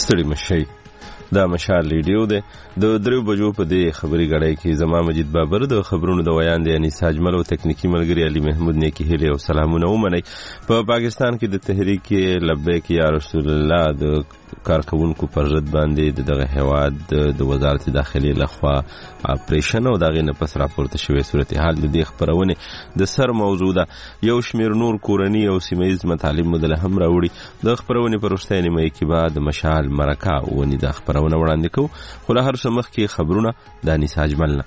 ستړي مشي. دا مشال ریډیو ده د 3 بجو په دې خبري غړای کې زما مجید بابر د خبرونو د ویان دی یعنی ساجمل او تکنیکی ملګری علي محمود نیکی هله او سلامونه ومني. په پاکستان کې د تحریک لبیک یا رسول الله د کارکونکو پر ضد باندې دغه هواد د وزارت داخلي لخوا اپریشن او دغه نه پس راپورته شوی صورتحال د دې خبرونه د سر موضوع ده. یو شمیر نور کورنی او سیمایز مطالب مدله هم راوړي. د خبرونه پرشتنی مې کې بعد مشال مرکا ونی د خبرونه وړاندې کو. خو له هر څه مخکې خبرونه د نساج ملنه.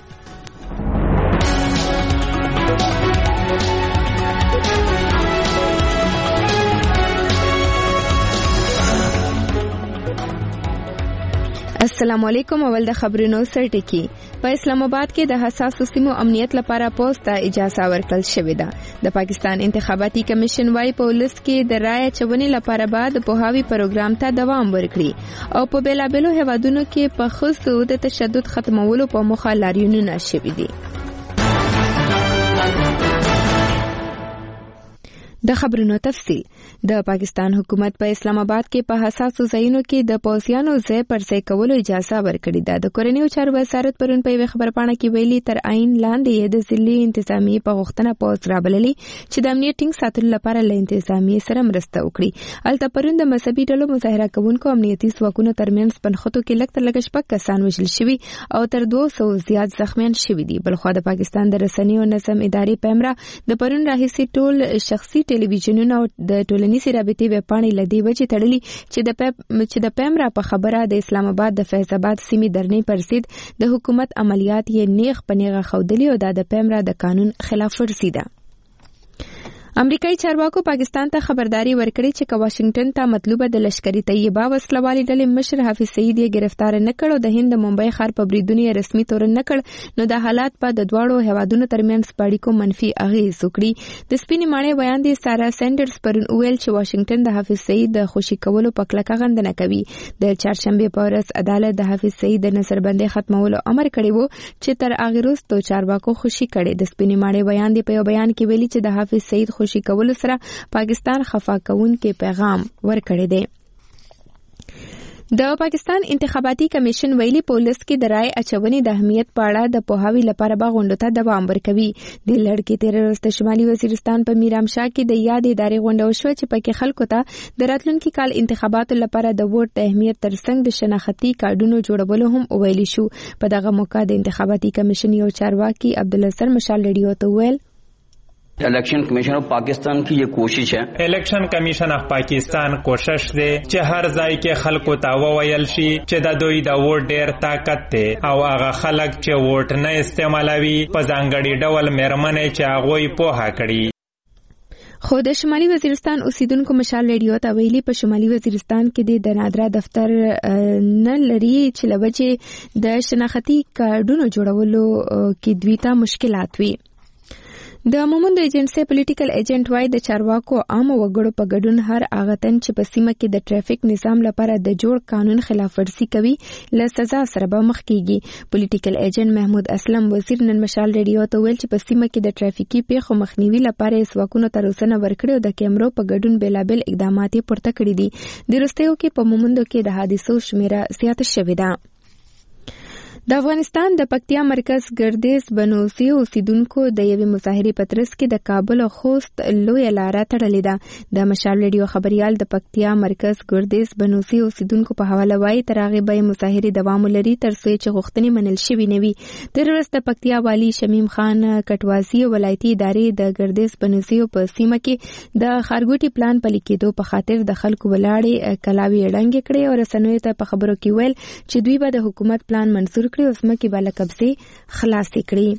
السلام علیکم. اول د خبرونو سرټکی. په اسلام آباد کې د حساسو سیمو امنیت لپاره پوسټ ته اجازه ورکړل شوې ده. د پاکستان انتخاباتي کمیشن وايي په ولس کې د رایه چونې لپاره بعد پوهاوی پروګرام ته دوام ورکړي او په بیلابېلو هیوادونو کې په خصوص د تشدد ختمولو په موخه لاریونونه شوي دي. د خبرونو تفصیل. د پاکستان حکومت په اسلام آباد کې په حساسو ځایونو کې د پوځیانو ځای پر ځای کولو اجازه ورکړې ده. د کورنیو چارو وزارت پرون په خبرپاڼه کې ویلي تر عین لاندې د ضلعي انتظامیې په غوښتنه پوځ رابللي چې د امنیت ټینګ ساتلو لپاره له انتظامیې سره مرسته وکړي. هلته پرون د مذهبي ډلو مظاهره کوونکو امنیتي ځواکونو ترمنځ پنښتو کې لږ تر لږه 6 کسان وژل شوي او تر 200 زیات زخمیان شوي دي. بلخوا د پاکستان د رسنیو نظم ادارې پیمرا د پرون راهیسې ټول شخصي ټلویزیونونه او د ټولنیزې رابطې ویبپاڼې له دې وجې تړلي چې د پیمرا په خبره د اسلام آباد د فیض آباد سیمې درنې پر ضد د حکومت عملیات یې نیغ په نیغه ښودلي او دا د پیمرا د قانون خلاف ورزي ده. امریکایي چارواکو پاکستان ته خبرداري ورکړې چې واشنگټن ته مطلوبه د لشکري طیبه وسلوالې ډلې مشر حافظ سعید یې گرفتار نه کړ او د هند د ممبئی ښار په بریدونو رسمي تور نه کړ نو د حالات په د دواړو هیوادونو ترمنځ په اړیکو منفي اغېز وکړي. د سپینې ماڼۍ ویان دی سارا سینډرز پرون ویل چې واشنگټن د حافظ سعید د خوشي کولو په کلکه غندنه کوي. د چهارشنبه په ورځ عدالت د حافظ سعید د نظربندۍ ختمولو امر کړی وو چې تر هغه وروسته چارواکو خوشي کړي. د سپینې ماڼۍ ویان دی په یو بیان کې ویلي چې د حافظ سعید خوشي کولو سره پاکستان خفا کوونکې پیغام ورکړی دی. د پاکستان انتخاباتي کمیشن ویلي پولیس کې د رای اچونې د اهمیت په اړه د پوهاوی لپاره به غونډو ته دوام ورکوي. د لړکې تیر ورځ شمالي وزیرستان په میرامشاه کې د یاد ادارې غونډه وشوه چې پکې خلکو ته د راتلونکي کال انتخاباتو لپاره د ووټ د اهمیت ترڅنګ د شناختي کارډونو جوړولو هم ویلي شو. په دغه موقع د انتخاباتي کمیشن یو چارواکي عبدالناصر مشال ریډیو ته ویل election commission of Pakistan की ये कोशिश है. इलेक्शन कमीशन ऑफ पाकिस्तान कोशिश दे چې هر ځای کې خلکو ته وویل شي چې د دوی د ووټ ډیر طاقت دی او هغه خلک چې ووټ نه استعمالوي په ځانګړي ډول مېرمنې چې هغوی پوهه کړي. خو د شمالي وزیرستان اوسیدونکو مشال ریډیو ته ویلي په شمالي وزیرستان کې د نادرا دفتر نه لري چې لوجه د شناختي کارډونو جوړولو کې دوی ته مشکلات وي. د مومند ایجنسی پولیټیکل ایجنټ وای د چارواکو عام وګړو په ګډون هر هغه تن چې په سیمه کې د ټریفیک نظام لپاره د جوړ قانون خلاف ورزي کوي له سزا سره به مخ کیږي. پولیټیکل ایجنټ محمود اسلم وزیر نن مشال ریډیو ته ویل چې په سیمه کې د ټریفیکي پیښو مخنیوي لپاره ځواکونو ته روزنه ورکړي او د کیمرو په ګډون بیلابل اقدامات پورته کړي دي. د وروستیو کې په مومندو کې د حادثو شمیره زیاته شوې ده. د افغانستان د پکتیا مرکز ګردیز بنوسی اوسیدونکو د یوې مظاهرې په ترڅ کې د کابل او خوست لویه لاره تړلې ده. د مشال ریډیو خبريال د پکتیا مرکز ګردیز بنوسی اوسیدونکو په حواله وایي تر هغه به مظاهرې دوام لري تر څو چې غوښتنې منل شوي نه وي. تر ورځ د پکتیا والی شمیم خان کټوازی ولایتي ادارې د ګردیز بنوسی په سیمه کې د خارګوټي پلان پلي کېدو په خاطر د خلکو ولاړې کلاوي ړنګ کړي او رسنیو ته په خبرو کې ویل چې دوی به د حکومت پلان منظور کړي او ځمکې به له قبضې خلاصې کړي.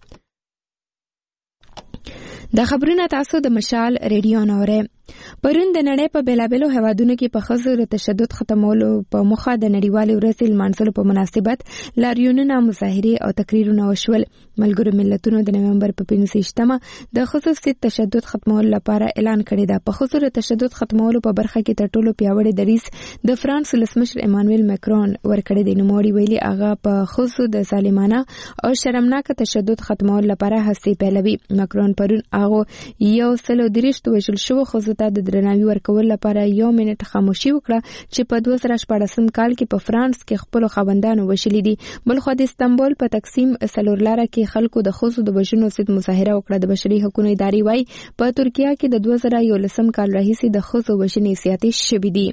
دا خبرونه تاسو د مشال ریډیو نه اورئ. پرون د نړۍ په بیلابېلو هیوادونو کې په ښځو د تشدد ختمولو په موخه د نړیوالې ورځې لمانځلو په مناسبت لاریونونه، مظاهرې او تقریرونه وشول. ملګرو ملتونو د نومبر په 25مه د ښځو د تشدد ختمولو لپاره اعلان کړی دی. په ښځو د تشدد ختمولو په برخه کې تر ټولو پیاوړی دریځ د فرانس ولسمشر ایمانویل مکرون ورکړی دی. نوموړي ویلي هغه په ښځو د ظالمانه او شرمناک تشدد ختمولو لپاره هڅې پیلوي. مکرون پرون هغه 130 وژل شوو ښځو ته د درناوي ورکول لپاره 1 منټ خاموشي وکړه چې په 2014 کال کې په فرانس کې خپل خاوندانو وشلې دي. بلخو د استنبول په تقسیم سلورلاره کې خلکو د ښځو د وژنو ضد مظاهره وکړه. د بشري حقوقو ادارې وايي په ترکیه کې د 2011 کال راهیسې د ښځو وژنې زیاتې شوې دي.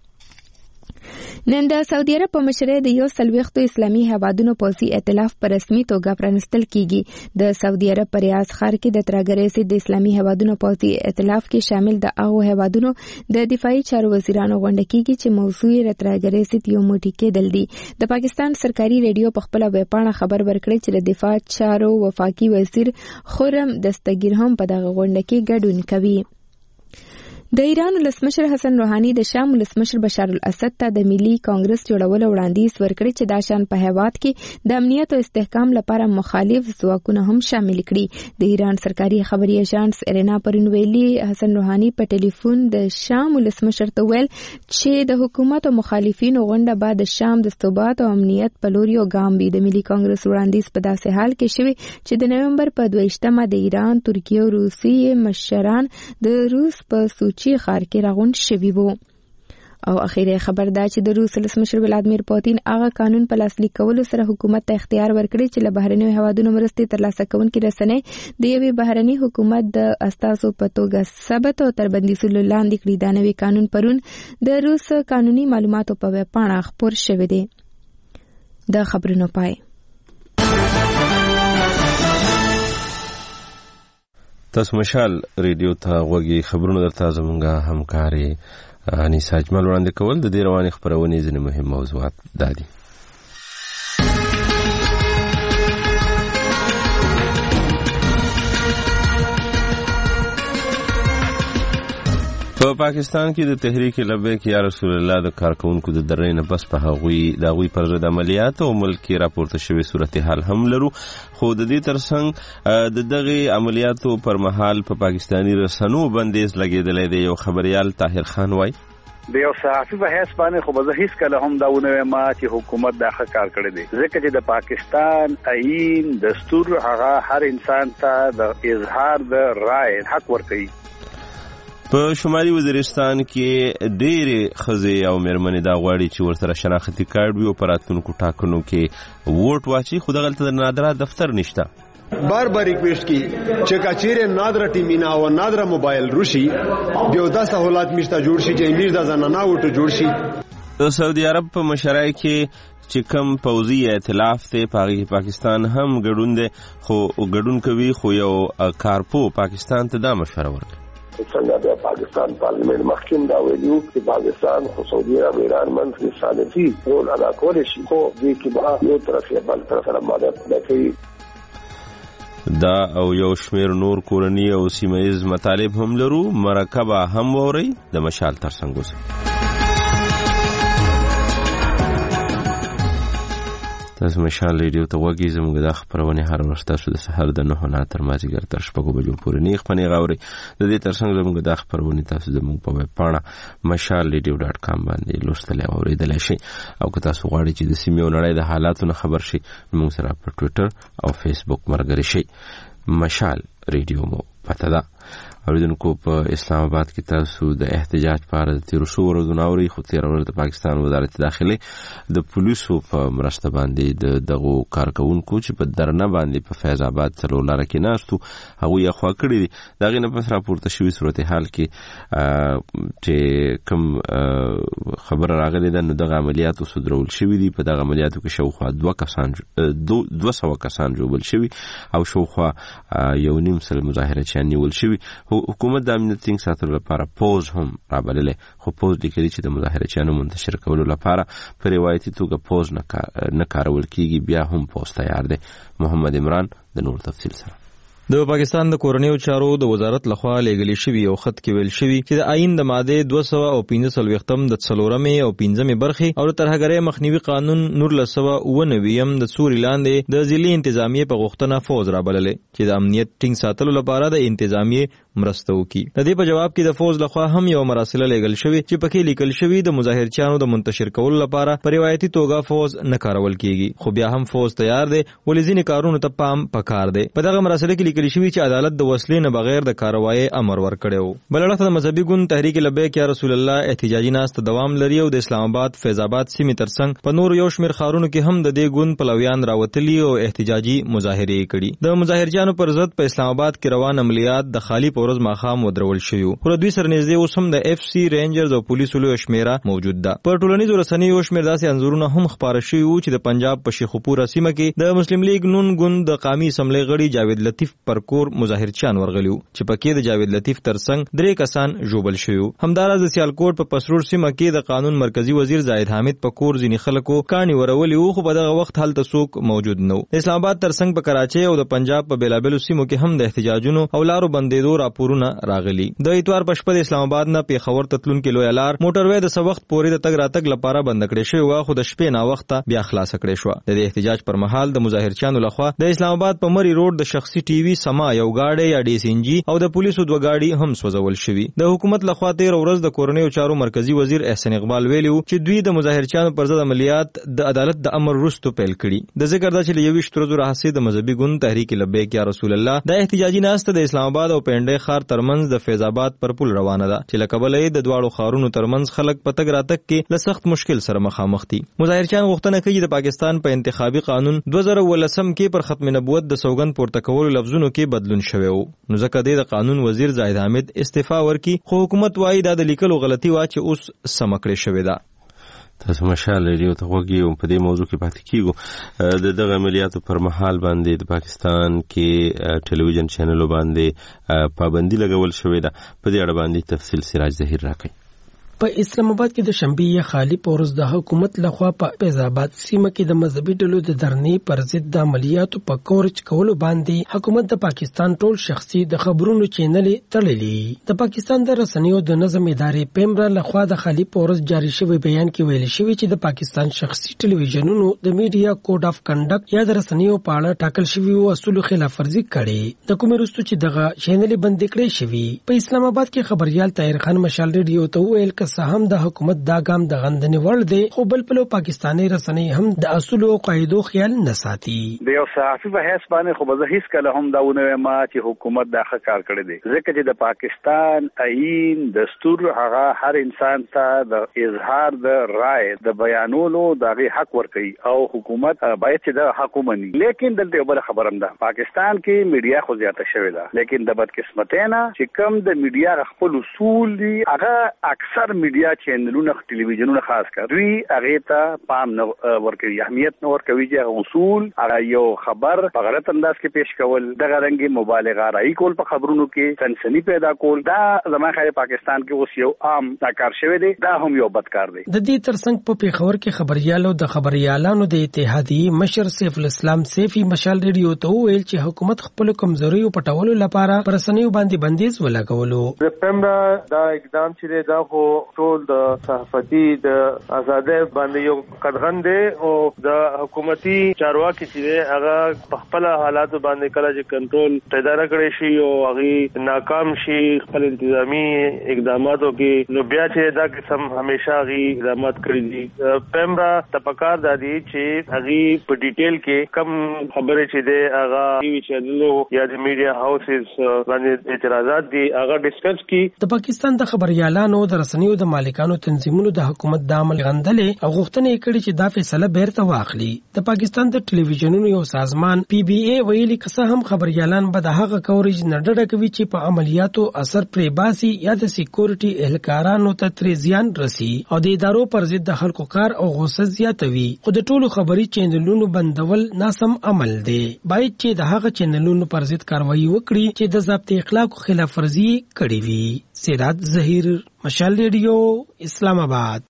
نن د سعودي عرب په مشرۍ د 140 اسلامي هیوادونو پوځي ائتلاف په رسمي توګه پرانستل کیږي. د سعودي عرب پر ریاض ښار کې د ترګرۍ ضد اسلامي هیوادونو پوځي ائتلاف کې شامل د هغو هیوادونو د دفاعي چارو وزیرانو غونډه کیږي چې موضوع یې د ترګرۍ ضد یو موټی کېدل دي. د پاکستان سرکاري ریډیو په خپل ویبپاڼه خبر ورکړی چې د دفاع چارو وفاقي وزیر خرم دستگیر هم په دغه غونډه کې ګډون کوي. د ایران ولسمشر حسن روحاني د شام ولسمشر بشار الاسد ته د ملي کانګرس جوړولو وړاندیز ورکړی چې دا شان په هیواد کې د امنیت او استحکام لپاره مخالف ځواکونه هم شامل کړي. د ایران سرکاري خبري ایجنس ارینا پرون ویلي حسن روحاني په ټلیفون د شام ولسمشر ته ویل چې د حکومت او مخالفینو غونډه بعد د شام د ثبات او امنیت په لور یو ګام وي. د ملي کانګرس وړاندیز په داسې حال کې شوی چې د نومبر په 22مه د ایران، ترکیه او روسیې مشران د روس په خار کې راغون شوی وو. او اخیری خبر دا چې د روس ولسمشر ولادیمیر پوتین هغه قانون په لاسلیک کولو سره حکومت ته اختیار ورکړي چې له بهرنیو هیوادونو مرستې ترلاسه کوونکې رسنۍ د یوې بهرني حکومت د استازو په توګه ثبت او تر بندیزونو لاندې کړي. دا نوی قانون پرون د روس قانوني معلوماتو په ویبپاڼه خپور شوی دی. د خبرونو پای. تاسو مشال ریډیو ته غوږی خبرونه درته زمونږه همکاري انیسا اجمل وړاندې کول. د دې روانې خبرونې ځینې مهم موضوعات دا دي. په پاکستان کې د تحریک لبیک یا رسول الله د کارکونکو د درې نه بس په هغوی پر ضد عملیات او ملک کې راپورته شوی صورتحال هم لرو. خو د دې ترڅنګ د دغه عملیاتو پر مهال په پاکستانی رسنیو بندیز لګیدلی دی. یو خبريال طاهر خان وایي د یو صحافي په حیث باندې خو به هیڅ کله هم دا ونه ما چې حکومت دا ښه کار کړی دی، ځکه چې د پاکستان آئین دستور هغه هر انسان ته د اظهار د رائے حق ورکوي. په شمالي وزیرستان کې ډېرې ښځې او مېرمنې دا غواړي چې ورسره شناختي کارت وي او په راتلونکو ټاکنو کې ووټ واچي، خو دغلته د نادره دفتر نشته. بار ریکویسٹ کی چې کچېره نادره ټیمینا او نادره موبایل روشي بیا د سہولت مشته جوړ شي چې امیر د زنانه وټو جوړ شي. د سعودي عرب په مشرۍ کې چې کوم پوځي ائتلاف ته پاکستان هم ګډون دی، خو ګډون کوي، خو یو کارپو پاکستان ته دا مشوره ورکړي. څنګه د پاکستان پارلیمنت محکم دا ویلو چې پاکستان خو سعودي عرب ایران منځ کې ثالثي رول ادا کولی شي، خو دې کې به یو طرف یا بل طرف سره مدد نه کوي. دا او یو شمیر نور کورنی او سیمایز مطالب هم لرو. مرکبه هم ووري د مشال ترڅنګ اوسه. تاسو مشال ریډیو ته وګورئ. زموږ د خبرونه هر ورځ تاسو د سحر د 9 نه تر مازیګر تر 6 بجو پورې نه خپنه غاوري. د دې ترڅنګ زموږ د خبرونه تاسو زموږ په ویب پاڼه mashalradio.com باندې لوستل او اوریدل شي. او که تاسو غواړئ چې د سیمې او نړۍ د حالاتو خبر شي، موږ سره په ټوئیټر او فیسبوک مرګري شي. مشال ریډیو مو پته ده. اوریدونکو په اسلام آباد کې تاسو د احتجاج په اړه د 13 ورځو ناوري خو 13 ورځې د پاکستان وزارت داخله د پولیسو په مرسته باندې دغه کارکونکو چې په درنه باندې په فیض آباد څلور کې ناستو هغه یې خوا کړی دي. دغه نه پس راپورته شوی صورتحال کې چې کوم خبر راغلی ده، نو دغه عملیاتو صدرول شوی دي. په دغه عملیاتو کې شاوخوا 200 کسان جوړول شوی او شاوخوا 1.5 مظاهره نیول شوی. حکومت د امنیت ټینګ ساتلو لپاره پوز هم رابللی، خو پوز لیکلي چې د مظاهرچیانو منتشر کولو لپاره په روایتي توګه پوز نه کارول کیږي. بیا هم پوز تیار دی. محمد عمران د نور تفصیل سره. د پاکستان د کورنیو چارو د وزارت لخوا لېږلی شوی او خط کې ویل شوی چې د آئین د ماده 215 د 4 او 15 برخې او د ترهګرۍ مخنیوي قانون 1999 د سوري لاندې د ضلعي انتظامیه په غوښتنه فوج رابللې چې د امنیت ټینګ ساتلو لپاره د انتظامیه مرسته وکړي. د دې په جواب کې د فوج لخوا هم یو مراسله لېږل شوی چې پکې لیکل شوی د مظاهرچیانو د منتشر کولو لپاره په روایتي توګه فوج نه کارول کیږي، خو بیا هم فوج تیار دی ولې ځینې کارونو ته پام پکار دی. په دغه مراسله کې لیکل شوی چې عدالت د وسلې نه بغیر د کاروایی امر ورکړی و. بل اړخ د مذهبي ګوند تحریک لبیک یا رسول الله احتجاجي ناسته دوام لري او د اسلام آباد فیض آباد سیمې ترڅنګ په نور یو شمېر ښارونو کې هم د دې ګوند پلویان راوتلي او احتجاجي مظاهرې کړي. د مظاهرجانو پر ضد په اسلام آباد کې روان عملیات د خالی په ورځ ماښام ودرول شوي وو. پر دوی سره نږدې اوس هم د اف سی رینجرز او پولیسو لویه شمېره موجود ده. پر ټولنیزو رسنیو یو شمېر داسې انځورونه هم خپاره شوي وو چې د پنجاب په شیخوپوره سیمه کې د مسلم لیگ نون ګوند د قامي اسمبلۍ غړي جاوید لطیف پر کور مظاهرچیان ورغلي وو چې پکې د جاوید لطیف ترڅنګ 3 کسان ژوبل شوي وو. همداراز د سیالکوټ په پسرور سیمه کې د قانون مرکزی وزیر زاهد حامد په کور ځینې خلکو کاڼي ورولي وو، خو په دغه وخت هلته څوک موجود نه و. اسلام آباد ترڅنګ په کراچۍ او د پنجاب په بیلابیلو سیمو کې هم د احتجاجونو او لارو بندېدو راپورونه راغلي. د اتوار په شپه د اسلام آباد نه پیښور ته تلونکې لویه لار موټروی د څه وخت پورې د تګ راتګ لپاره بند کړې شوې وه، خو د شپې ناوخته بیا خلاصه کړې شوه. د دې احتجاج پر مهال د مظاهرچیانو لخوا د اسلام آباد په مری روډ د شخصي ټي وي سما یو گاډی یا ډي سي ان جي او د پولیسو 2 گاډي هم سوځول شوي. د حکومت لخوا 13 ورځ د کورنیو چارو مرکزی وزیر احسان اقبال ویلي وو چې دوی د مظاهرچیانو پر ضد عملیات د عدالت د امر وروسته پیل کړي. د ذکر ده چې له 21 ورځو راهیسې د مذهبي ګوند تحریک لبیک یا رسول الله د احتجاجي ناسته د اسلام آباد او پنډۍ ښار ترمنځ د فیض آباد پر پل روانه ده چې له کبله یې د دواړو ښارونو ترمنځ خلک په تګ راتګ کې له سخت مشکل سره مخامخ دي. مظاهرچیان غوښتنه کوي د پاکستان په انتخابي قانون 2019 کې پر ختم نبوت د سوګند پورته کولو لفظونو کې بدلون شوی وو، نو ځکه د قانون وزیر زاهد حامد استعفا ورکړي، خو حکومت وايي دا د لیکلو غلطي وا چې اوس سم کړې شوې ده. تاسو مشال ریډیو ته وګورئ په دې موضوع کې پاتې کیږو. د دغه عملیاتو پر مهال باندې د پاکستان کې ټلویزیون چینلو باندې پابندي لګول شوې ده. په دې اړه باندې تفصیل سراج ظهیر راکړي. په اسلام آباد کې د شنبې خالی پورز د حکومت لخوا په فیض آباد سیمه کې د مذهبي ډلو د درنې پر ضد د عملیاتو په کورچ کولو باندې حکومت د پاکستان ټول شخصي د خبرونو چینلې تړلې. د پاکستان د رسنیو د نظم ادارې پیمرا لخوا د خالی پورز جاری شوی بیان کې ویل شوی چې د پاکستان شخصي ټلویزیونونو د میډیا کوډ اف کنډکټ یا د رسنیو په اړه ټاکل شوی او اصول خلاف ورزي کړي. د کومې وروسته چې دغه چینلې بندې کړې شوی. په اسلام آباد کې خبريال طاهر خان مشال ریډیو ته ویل هم د حکومت دا ګام د غندنې وړ دی، خو بل پلو پاکستاني رسنۍ هم د اصول او قاعدو خیال نه ساتي. د یو صحافي په حیث باندې خو به هیڅ کله هم دا ونه ما چې حکومت دا ښه کار کړی دی، ځکه چې د پاکستان آئین دستور هغه هر انسان ته د اظهار د رائے د بیانولو د حق ورکوي او حکومت باید چې د حق ومني. لیکن دلته یو بل خبره ده، پاکستان کې میډیا خو زیاته شوې ده، لیکن د بدقسمتۍ نه چې کم د میډیا خپل اصول دي هغه اکثر میډیا چینلونه ټلویزیونونه خاص کر دوی هغه ته پام نه ورکوي، اهمیت نه ورکوي چې اصول هغه یو خبر په غلط انداز کې پیش کول، دغه رنګي مبالغه راي کول په خبرونو کې سنسنی پیدا کول، دا زموږ خیر پاکستان کې اوس یو عام کار شوی دی، دا هم یو بد کار دی. د دې ترڅنګ په پیښور کې خبريالو د خبريالانو د اتحادیې مشر سیف الاسلام سیفی مشال ریډیو ته ویل چې حکومت خپل کمزوریو پټولو لپاره پر رسنیو باندې بندیز ولګولو. د پیمرا دا اقدام چې دا خو ټول د صحافتي د آزادۍ باندې یو قدغن دی او د حکومتي چارواکي چې هغه په خپل حالات باندې کله چې کنټرول پیدا کړی شي او هغه ناکام شي خپل انتظامی اقداماتو کې، نو بیا چې دا قسم همیشه هغه اقدامات کړی دي. پیمرا تپکار دادی چې هغه په ډیټیل کې کم خبره چې دی هغه ټي وي چینلو یا د میډیا هاوسز باندې اعتراضات دي هغه ډیسکس کی. د پاکستان د خبريالانو د رسنیو د مالکانو تنظیمونو د حکومت د عمل غندلې او غوښتنې کړې چې دا فیصله بیرته واخلي. د پاکستان د ټلویزیونونو یو سازمان پی بی ای ویلي که هم خبريالان به د هغه کوریج نه ډډه کوي چې په عملیاتو اثر پرې باسي یا د سکیورټي اهلکارانو ته ترې زیان رسي او د ادارو پر ضد د خلکو کار او غوسه زیاتوي، خو د ټولو خبري چینلونو بندول ناسم عمل دی. باید چې د هغه چینلونو پر ضد کاروایی وکړي چې د ضابط اخلاق خلاف ورزي کړې وي. سراج ظهیر مشال ریډیو اسلام آباد.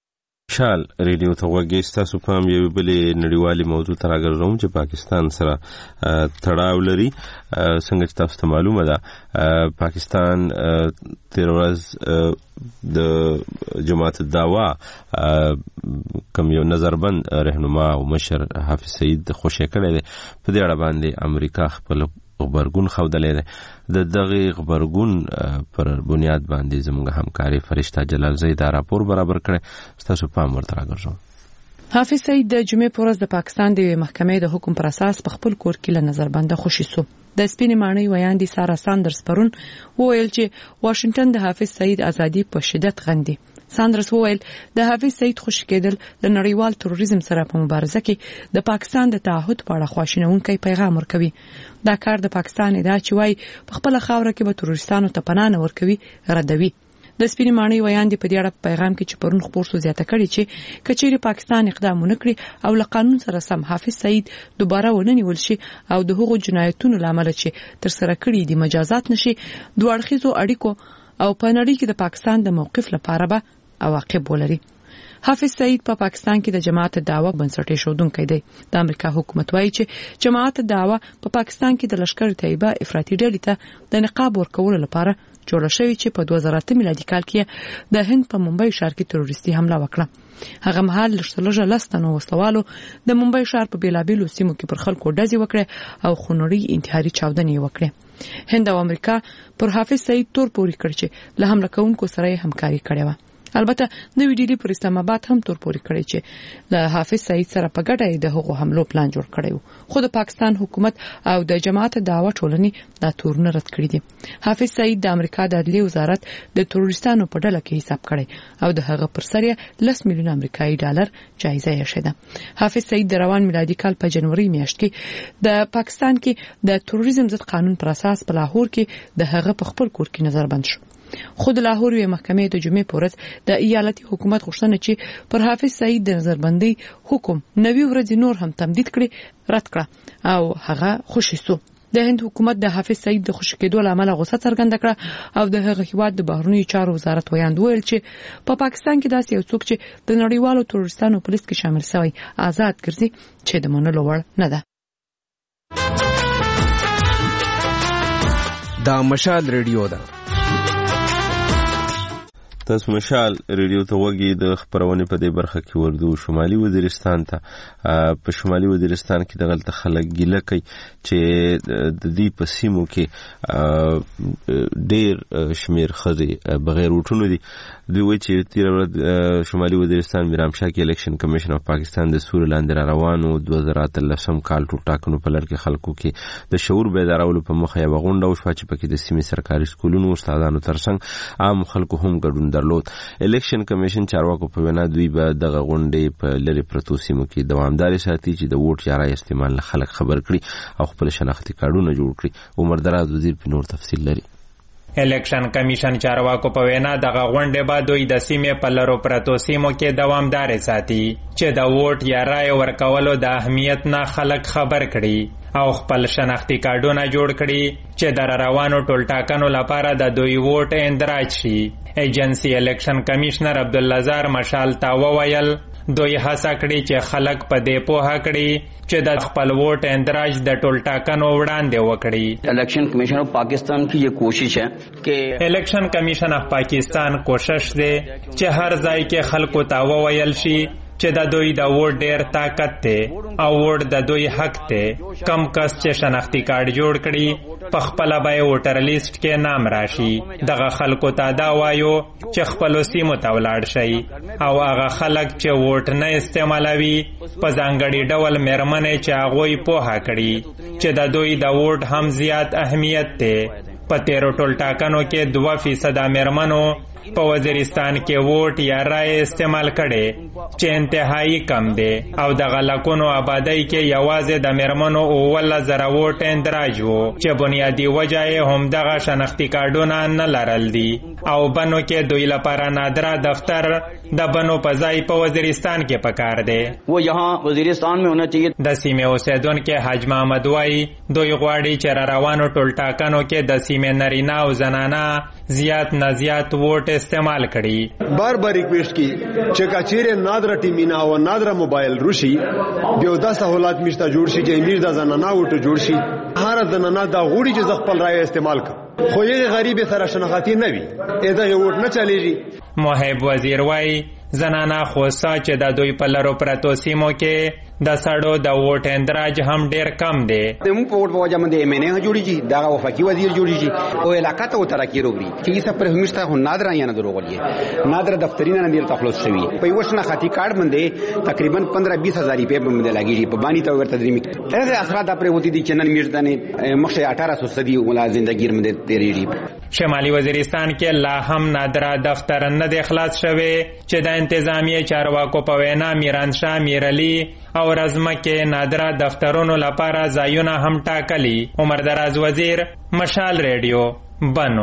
مشال ریډیو ته وګورئ، تاسو په یو بلې نړیوالي موضوع ته راګرځوم چې پاکستان سره تړاو لري. څنګه چې تاسو ته معلومه ده پاکستان تیر ورځ د جماعت الدعوا کوم یو نظربند رهنما او مشر حافظ سعید خوشی کړی دی. په دې اړه باندې امریکا خپل خبرګون خوندلې ده. د دغه خبرګون پر بنیاد باندې زموږ همکاري فرشته جلال زید راپور برابر کړي. تاسو پام ورته راګرځوم. حافظ سعید د جمعې پر ورځ د پاکستان د محکمې د حکم پر اساس په خپل کور کې له نظربنده خوشی سو. د سپینې ماڼۍ ویاندې سارا ساندرز پرون وویل چې واشنگټن د حافظ سعید ازادي په شدت غندي. ساندرز وویل د حافظ سعید خوشی کېدل د نړیوال تروریزم سره په مبارزه کې د پاکستان د تعهد په اړه خواشینونکی پیغام ورکوي. دا کار د پاکستان ادعا چې وايي په خپل خاوره کې به تروریستانو ته پناه نه ورکوي ردوي. د سپینې ماڼۍ ویاندې په دې اړه پیغام کې چې پرون خبر شو زیاته کړي چې کچېری پاکستان اقدام ونکړي او له قانون سره سم حافظ سعید دوباره وننیول شي او د هغو جنایتونو لامل چې تر سره کړي دي مجازات نشي، دوه اړخیزو اړیکو او په نړۍ کې د پاکستان د موقف لپاره به عواقب ولري. حافظ سعید په پاکستان کې د جماعت دعوه بنسټ ایښودونکی دی. د امریکا حکومت وایي چې جماعت دعوه په پاکستان کې د لشکر طیبه افراطي ډلې ته د نقاب ورکولو لپاره جوړه شوې چې په 2008 میلادي کال کې د هند په ممبئی ښار کې تروریستي حمله وکړه. هغه مهال لږ لستنو وسلوالو د ممبئی ښار په بیلابیلو سیمو کې پر خلکو ډزې وکړې او خونړۍ انتحاري چاودنې وکړې. هند او امریکا پر حافظ سعید تور پوري کړ چې له حمله کوونکو سره همکاري کړې و. البته نوې ډیلی پر اسلام آباد هم تور پوري کړی چې له حافظ سعید سره په ګډه د هغو حملو پلان جوړ کړی و، خو د پاکستان حکومت او د جماعت دعوه ټولنې دا تورونه رد کړی دي. حافظ سعید د امریکا د عدلیې وزارت د تروریستانو په ډله کې حساب کړی او د هغه پر سر یې 10 میلیون امریکایي ډالر جایزه یې شوه. حافظ سعید د روان میلادي کال په جنوري میاشت کې د پاکستان کې د تروریزم ضد قانون پر اساس په لاهور کې د هغه په خپل کور کې نظربند شو. خود لاهور یې محکمې د جمعې په ورځ د ایالتي حکومت غوښتنه چې پر حافظ سعید د نظربندۍ حکم 90 ورځې نور هم تمدید کړي رد کړه او هغه خوشی سو. د هند حکومت د حافظ سعید د خوشی کېدو لامل غوسه څرګنده کړه او د هغه هیواد د بهرنیو چارو وزارت ویاند ویل چې په پاکستان کې داسې یو څوک چې د نړیوالو تروریستانو په لیست کې شامل شوی آزاد ګرځي چې د منلو وړ نه ده. دا مشال ریډیو ده. تاسو مشال ریډیو ته وګورئ. د خبرونه په دې برخه کې وردو شمالي وزیرستان ته په شمالي وزیرستان کې دغلت خلک ګیله کوي چې د دې په سیمو کې ډېر شمیر خزي بغیر وټونو دي. دوی وایي چې تیر ورځ شمالي وزیرستان میرامشاه کې الیکشن کمیشن اف پاکستان د سور لاندې را روانو 2013 کال ټاکنو په لړ کې خلکو کې د شعور بیدارولو په مخه یې غونډه وشوه چې پکې د سیمې سرکاري سکولونو استادانو ترڅنګ عام خلکو هم ګډون درلود. الیکشن کمیشن چارواکو په وینا دوی به دغه غونډې په لری پرتو سیمو کې دوامداري ساتي چې د ووټ یا رای استعمال خلک خبر کړي او خپل شناختی کارتونه جوړ کړي. عمر دراز وزیر په نور تفصیل لري. الیکشن کمیشن چارواکو په وینا دغه غونډې به دوی د سیمې په لرو پرتو سیمو کې دوامداري ساتي چې د ووټ یا رای ورکولو د اهمیت نه خلک خبر کړي او خپل شناختی کارتونه جوړ کړي چې د روانو ټولټاکنو لپاره د دوی ووټ اندراج شي. ایجنسی الیکشن کمیشنر عبداللزار مشال تا وویل دوی هڅه کړې چې خلک په دې پوهه کړي چې د خپل ووټ اندراج د ټولټاکنو وړاندې وکړي. الیکشن کمیشن آف پاکستان کی یہ کوشش ہے کہ الیکشن کمیشن آف پاکستان کوشش دی چې هر ځای کې خلکو ته وویل شي چې د دوی د ووټ ډیر طاقت دی او ووټ د دوی حق دی. کم کس چې شناختی کارت جوړ کړي په خپل به ووټر لیست کې نام راشي. دغه خلکو ته دا وایو چې خپل سیمو ته ولاړ شي او هغه خلک چې ووټ نه استعمالوي په ځانګړي ډول میرمنې چې هغوی پوهه کړي چې د دوی د ووټ هم زیات اهمیت دی. په تیرو ټولټاکنو کې 2% میرمنو په وزیرستان کې ووټ یا رای استعمال کړي چې انتهایی کم دی او د غلکونو آبادی کې یوازې د میرمنو 11,000 ووټ اندراج وو چې بنیادی وجه یې هم دغه شناختی کارتونه نه لرل دي او بنو کې دوی لپاره نادره دفتر د بنو په ځای په وزیرستان کې پکار دی. و یہاں وزیرستان میں ہونا چاہیے. د سیمې اوسیدونکو حاج محمد وایي دوی غواړي چې را روانو ټولټاکنو کې د سیمې نارینه او زنانه زیات نه زیات ووټ استعمال کړي. بار بار ریکویسٹ کی چې کچېره نادره ټیمینا او نادره موبایل روشي بیا د سہولت مشته جوړ شي چې امیر د زنانه وټ جوړ شي. هر زنانه دا غوړي چې خپل رائے استعمال کړي خو یې غریب سره شناختی نه وي اته ووټ نه چلیږي. محب وزیر وای زنانه خوسا چې د دوی په لرو پرتو سیمو کې د سړو د ووټ اندراج هم ډیر کم دی. موږ په ووټ په وجه باندې MNA جوړیږي، دا وفاقي وزیر جوړیږي او علاقه ته وترکی روبري چې یې سفر همیشته هو نادر یا نه دروغلی نادر دفترینه نه دیر تخلص شوی په وښنه خاطی کارت باندې تقریبا 15-20 هزار روپے باندې لګیږي په باندې ته ورته درې تر اثرات پر وتی دي چې نن میردانه مخه 1800 صدی ولا زندگی باندې تیریږي. شمالي وزیرستان کې لا هم نادر دفتر نه د اخلاص شوی چې د انتظامی چارواکو په وینا میرانشاه میرعلی او رزمکه نادر دفترونو لپاره ځایونه هم ټاکلي. عمر دراز وزیر، مشال ریډیو، بنو.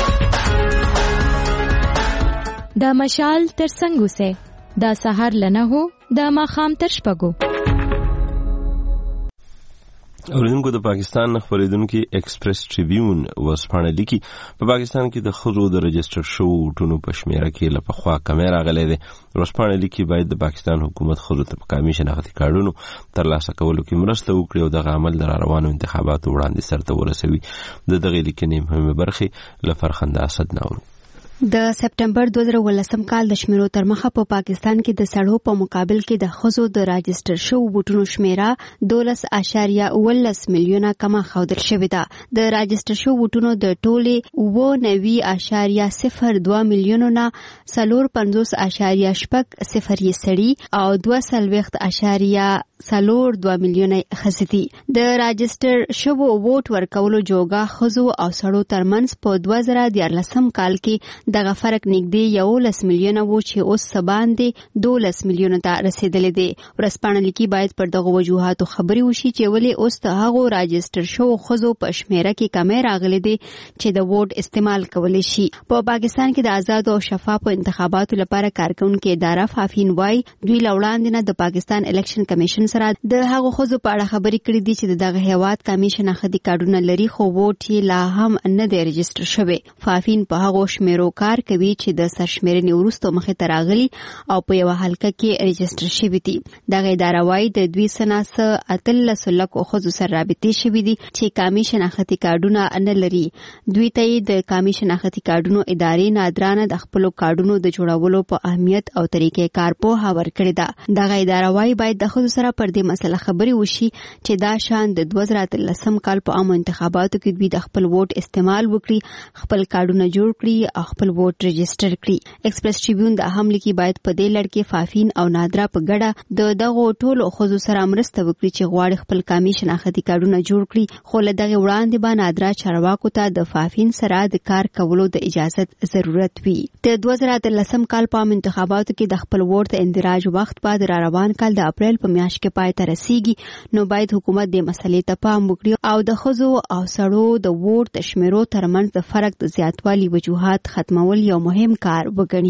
دا مشال تر څنګه سه دا سحر لنه هو دا ماخام تر شپګو. اوریدونکو د پاکستان خبریدونکو ایکسپریس ټریبیون وسپانه لیکي په پاکستان کې د خزو د رجستر شو ټونو په شمیره کې لپخوا کیمرا غلې ده. وسپانه لیکي باید د پاکستان حکومت خزو ته کمی شناختی کارډونو ترلاسه کولو کې مرسته وکړي او د عمل در روانو انتخاباتو وړاندې سرته ورسوي. د دغه لیکنې مهمه برخه لفرخنده اسد ناورو. د سپټمبر 2018 کال د شمیرو تر مخه په پاکستان کې د سړو په مقابل کې د خزو د راجستر شو بوټونو شمیره 12.18 میلیونه کما ښودل شوې ده. د راجستر شو بوټونو د ټولې 90.02 میلیونو نه 450.0 سړي او 2.42 میلیونه خزدي. د راجستر شو ووټ ورکولو جوګه خزو او سړو ترمنځ په 2014 کال کې دغه فرق نږدې 11 میلیونه وو چې اوس سباندې 12 میلیونه ته رسیدلې دي. ورسپانه لیکي باید پر دغه وجوهاتو خبري وشي چې ولې اوس ته هغه راجستر شو خزو په شمیره کې کمی راغلي دي چې د ووټ استعمال کولی شي. په پاکستان کې د آزاد او شفاف انتخاباتو لپاره کارکونکو اداره فافین وای دوی لوړاندې نه د پاکستان الیکشن کمیشن سره د هغه خزو په اړه خبري کړې دي چې دغه هیواد کمیشن اخدي کارډونه لري خو ووټ یې لا هم نه دی رجستر شوی. فافین په هغه شمیرو کار کوي چې د سرشمیرنې وروسته مخې ته راغلي او په یو حلقه کې رجستر شوي دي. دغه اداره وايي د دوی سناسه 13 لکو خزو سره رابطې شوي دي چې کمیشن اخدي کارډونه نه لري. دوی ته د کمیشن اخدي کارډونو ادارې نادرانه د خپل کارډونو د جوړولو په اهمیت او طریقې کار په هاور کړی ده. دغه اداره وايي باید د خزو سره پر دې مسله خبري وشي چې دا شان د 2013 کال په عام انتخاباتو کې دوی د خپل ووټ استعمال وکړي، خپل کارډونه جوړ کړي او خپل ووټ رجستر کړي. ایکسپریس ټریبیون د اهم لیکي باید په دې لړ کې فافین او نادرا په ګډه د دغه ټولو خزو سره مرسته وکړي چې غواړي خپل کمیشن اخدي کارډونه جوړ کړي. خو له دغه وړاندې به نادرا چارواکو ته د فافین سره د کار کولو د اجازه ضرورت وي. د 2013 کال په انتخاباتو کې د خپل ووټ د اندراج وخت بعد را روان کال د اپریل په میاشت کې پای ته رسیږي. نو باید حکومت د مسلې ته پام وکړي او د خزو او سړو د ووټ د شمیرو ترمنځ د فرق د زیاتوالي وجوهات ختمول یو مهم کار وګڼي.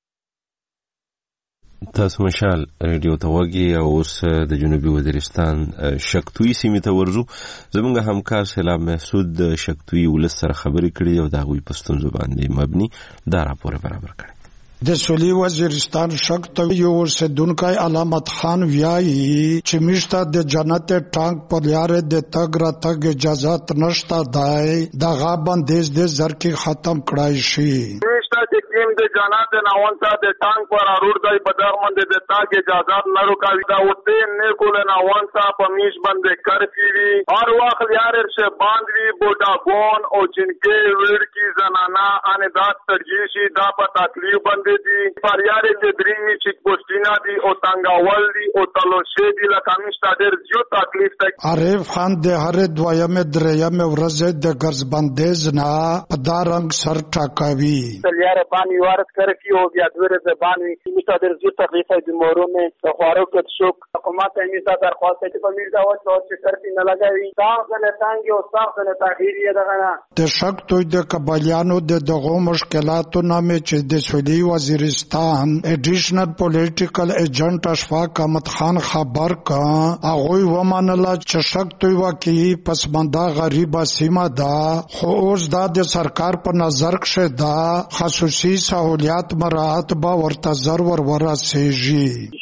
تاسو مشال ریډیو ته وګورئ او اوس د جنوبي وزیرستان شکتوی سیمې ته ورځو. زموږ همکار سیلاب محسود د شکتوی ولس سره خبرې کړې او د هغوی په ستونزو باندې مبني دا راپور برابر کړی. د سویلي وزیرستان شکتوی یو اوسیدونکی علامت خان ویایي چې میشته د جنت ټانک پر لارې د تګ راتګ اجازات نشته دی دغه بندیز د زر کې ختم کړای شي. ټیم د جنات ناونتا د ټانک پر اړور دی په دغه باندې د تاګ اجازات نه روکاوي دا وته نه کول ناونتا په میش باندې کرفي وی اور واخ یار شه باندې بوډا بون او جنکه وړ کی زنانا انیدات ترجیشي دا په تکلیف باندې دي پر یار د دریمي چیک پوسټینا دي او تنگاول دي او تلوشه دي لکه ډېر زیو تکلیف تک. عارف خان د هر دویم دریم ورځ د ګرځ بندیز نه په دا رنگ سر ټاکاوي. بانی وارد کرکی و بیا دوره زبانی میسا در زیر تقلیف های بیمارون خوارو کت شک حکومت میسا درخواست که پا میرزا و چه کرکی نلگوی ساخت نتانگی و ساخت نتاخیری دغنا. د شک توی د کبالیانو د دغو مشکلاتو نامه چې د سویلي وزیرستان ایڈیشنل پولیټیکل ایجنٹ اشفاق احمد خان خبر کا اغوی ومانلا چې شک توی واقعی پسمانده غریبه سیمه دا خو اوس دا د سرکار په نظر کښې دا خصوصي سہولیات مراعات با ورته ضرور ورسیږي. شک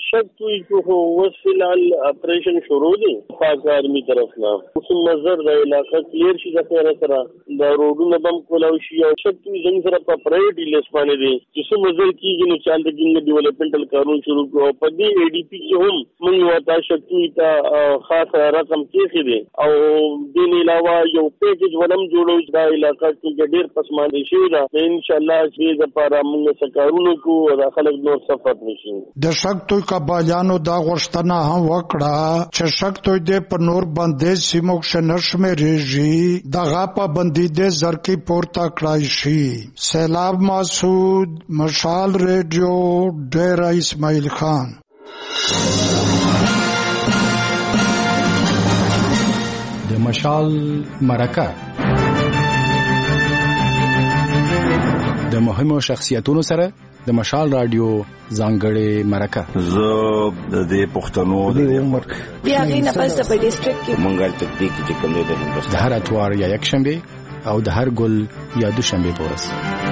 شکوی کو اوس فلحال اپریشن شروع دی پاک آرمی طرف نه اوس مزر د علاقه کلیر شي د خیر سره د روډونو بم کولاو شي او شکوی زموږ سره په پرایویټ لیس باندې دی چې څه مزر کیږي نو چال د ګینګ ډیولپمنټل کارون شروع کو په دې ای ډی پی کې هم موږ وتا شکوی ته خاص رقم کېخي دی او دین علاوه یو پیکیج ولم جوړو د علاقه کې ډېر پسماندې شي دا ان شاء الله چې د لپاره موږ سکارونو کو او خلک نور سفر نشي د شکتوی قبایانو دا غوښتنه هم وکړه چې شکتوی د په نور باندې سیمو کې نشمېږي دغه پابندي د زرکی پورته کړای شي سیلاب مسعود مشال ریډیو ډیره اسماعیل خان د مشال مرکه د مهمو شخصیتونو سره د مشال رادیو ځانګړې مرکه زه د دې پښتنو د عمر بیا غینه پس په ډیسټریکټ کې مونږه تطبیق چې کوم دی د هندوستان د هر اتوار یا یک شنبه او د هر ګل یا دوشنبه پورس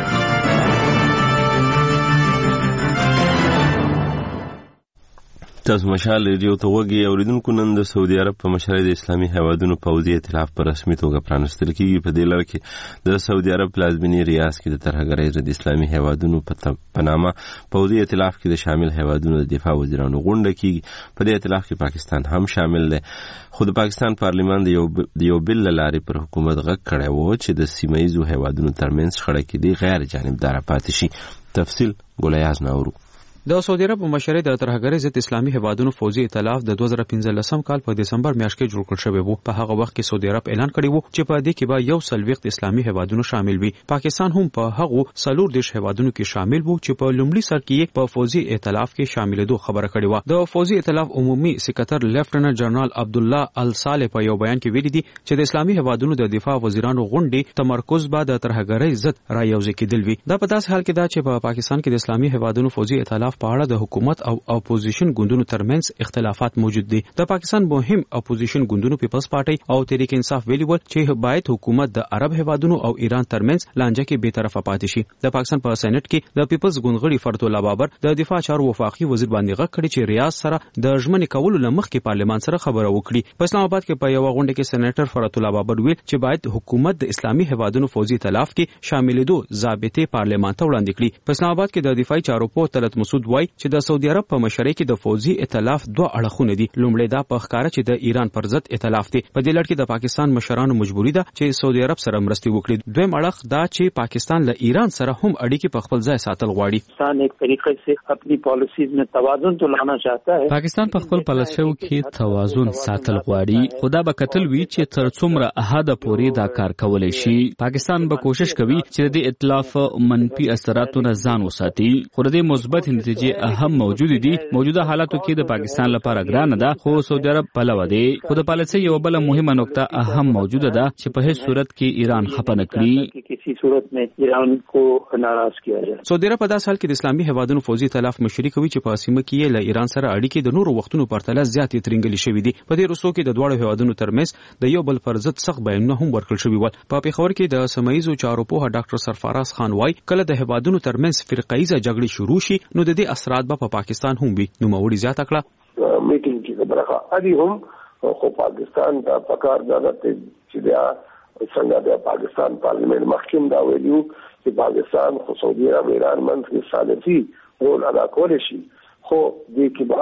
تاسو مشال ریډیو ته وګورئ اوریدونکو نن د سعودي عرب په مشرۍ د اسلامي هیوادونو پوځي ائتلاف په رسمي توګه پرانستل کیږي په دې لړ کې د سعودي عرب پلازمینی ریاض کې د ترهګرۍ ضد اسلامي هیوادونو په نامه پوځي ائتلاف کې د شامل هیوادونو د دفاع وزیرانو غونډه کیږي په دې ائتلاف کې پاکستان هم شامل دی خو د پاکستان پارلیمان د یو بل لارې پر حکومت غږ کړی و چې د سیمه‌ییزو هیوادونو ترمنځ شخړه کې دی غیر جانبدار پاتې شي تفصیل ګولیاز ناورو د سعودي عرب مشرۍ د ترهګرۍ ضد اسلامي هیوادونو فوجي ائتلاف د 2015 کال په دسمبر میاشت کې جوړ کړل شوی وو په هغه وخت کې سعودي عرب اعلان کړی وو چې په دې کې به یو سلويخت اسلامي هیوادونو شامل وي پاکستان هم په هغه سلور دیش هیوادونو کې شامل وو چې په لومړي سر کې په فوجي ائتلاف کې شاملېدو خبره کړې و د فوجي ائتلاف عمومي سکرټر لیفټننټ جنرال عبد الله الصالح په یو بیان کې ویلي دي چې د اسلامي هیوادونو د دفاع وزیرانو غونډې تمرکز به د ترهګرۍ ضد رايوځي کېدل وي دا په داسې حال کې دا چې په پاکستان کې د اسلامي هیوادونو فوجي ائتلاف په اړه د حکومت او اپوزیشن ګوندونو ترمنځ اختلافات موجود دي د پاکستان مهم اپوزیشن ګوندونو پیپلز پارټي او تحریک انصاف ویلي ول چې باید حکومت د عرب هیوادونو او ایران ترمنځ لانجه کې به طرفه پاتې شي د پاکستان په سېنات کې د پیپلز ګوند غړي فرت الله بابر د دفاع چارو وفاقي وزیر باندې غږ کړی چې ریاض سره د ژمنې کولو لمخ کې پارلمان سره خبره وکړي په اسلام آباد کې په یو غونډه کې سېنیټر فرت الله بابر ویل چې باید حکومت د اسلامي هیوادونو فوجي ائتلاف کې شاملېدو ضابطې پارلمان ته وړاندې کړي په اسلام آباد کې د دفاعي چارو په طلعت مسعود وایي چې د سعودي عرب په مشرۍ کې د فوجي ائتلاف دوه اړخونه دي لومړی دا په ښکارا چې د ایران پر ضد ائتلاف دی په دې لړ کې د پاکستان مشرانو مجبوری ده چې سعودي عرب سره مرستې وکړي دویم اړخ دا چې پاکستان له ایران سره هم اړیکې په خپل ځای ساتل غواړي پاکستان ایک طریقے سے اپنی پالیسیز میں توازن تو لانا چاہتا ہے پاکستان په خپل پالیسیو کې توازن ساتل غواړي خدا به کتل وی چې تر څومره احاده پورې دا کار کولای شي پاکستان به کوشش کوي چې د ائتلاف منفي اثراتو نه ځان وساتي خو د مثبت نتیجې هم موجود دي موجوده حالاتو کې د پاکستان لپاره ګرانه ده خو سعودي عرب پلوه دی خو د پالیسۍ یو بل مهمه نقطه هم موجوده ده چې په هیڅ صورت کې ایران خپه نه کړي کسی صورت میں ایران کو ناراض کیا جائے سعودي عرب په داسې حال کې د اسلامي هیوادونو فوجي ائتلاف مشري کوي چې په سیمه کې له ایران سره اړیکې د نورو وختونو پرتله زیاتې ترنګلې شوې دي په دې رسو کې د دوه هیوادونو ترمنځ د یو بل پر ضد سخت بیانونه هم ورکړل شوي ول په پیښور کې د سیمه‌ییزو چارو پوهه ډاکټر سرفراز خان وایي کله د هیوادونو ترمنځ فرقایي جګړې شروع شي نو د دې اثرات به په پاکستان هم وي نو موري زیاته کړه میټینګ کې برخه ادي هم خو پاکستان د پکار دغه چې بیا څنګه د پاکستان پارلیمنت محکم دا ویلو چې پاکستان خو سعودي عرب ایران منځ کې سالفي رول ادا کول شي خو دې کې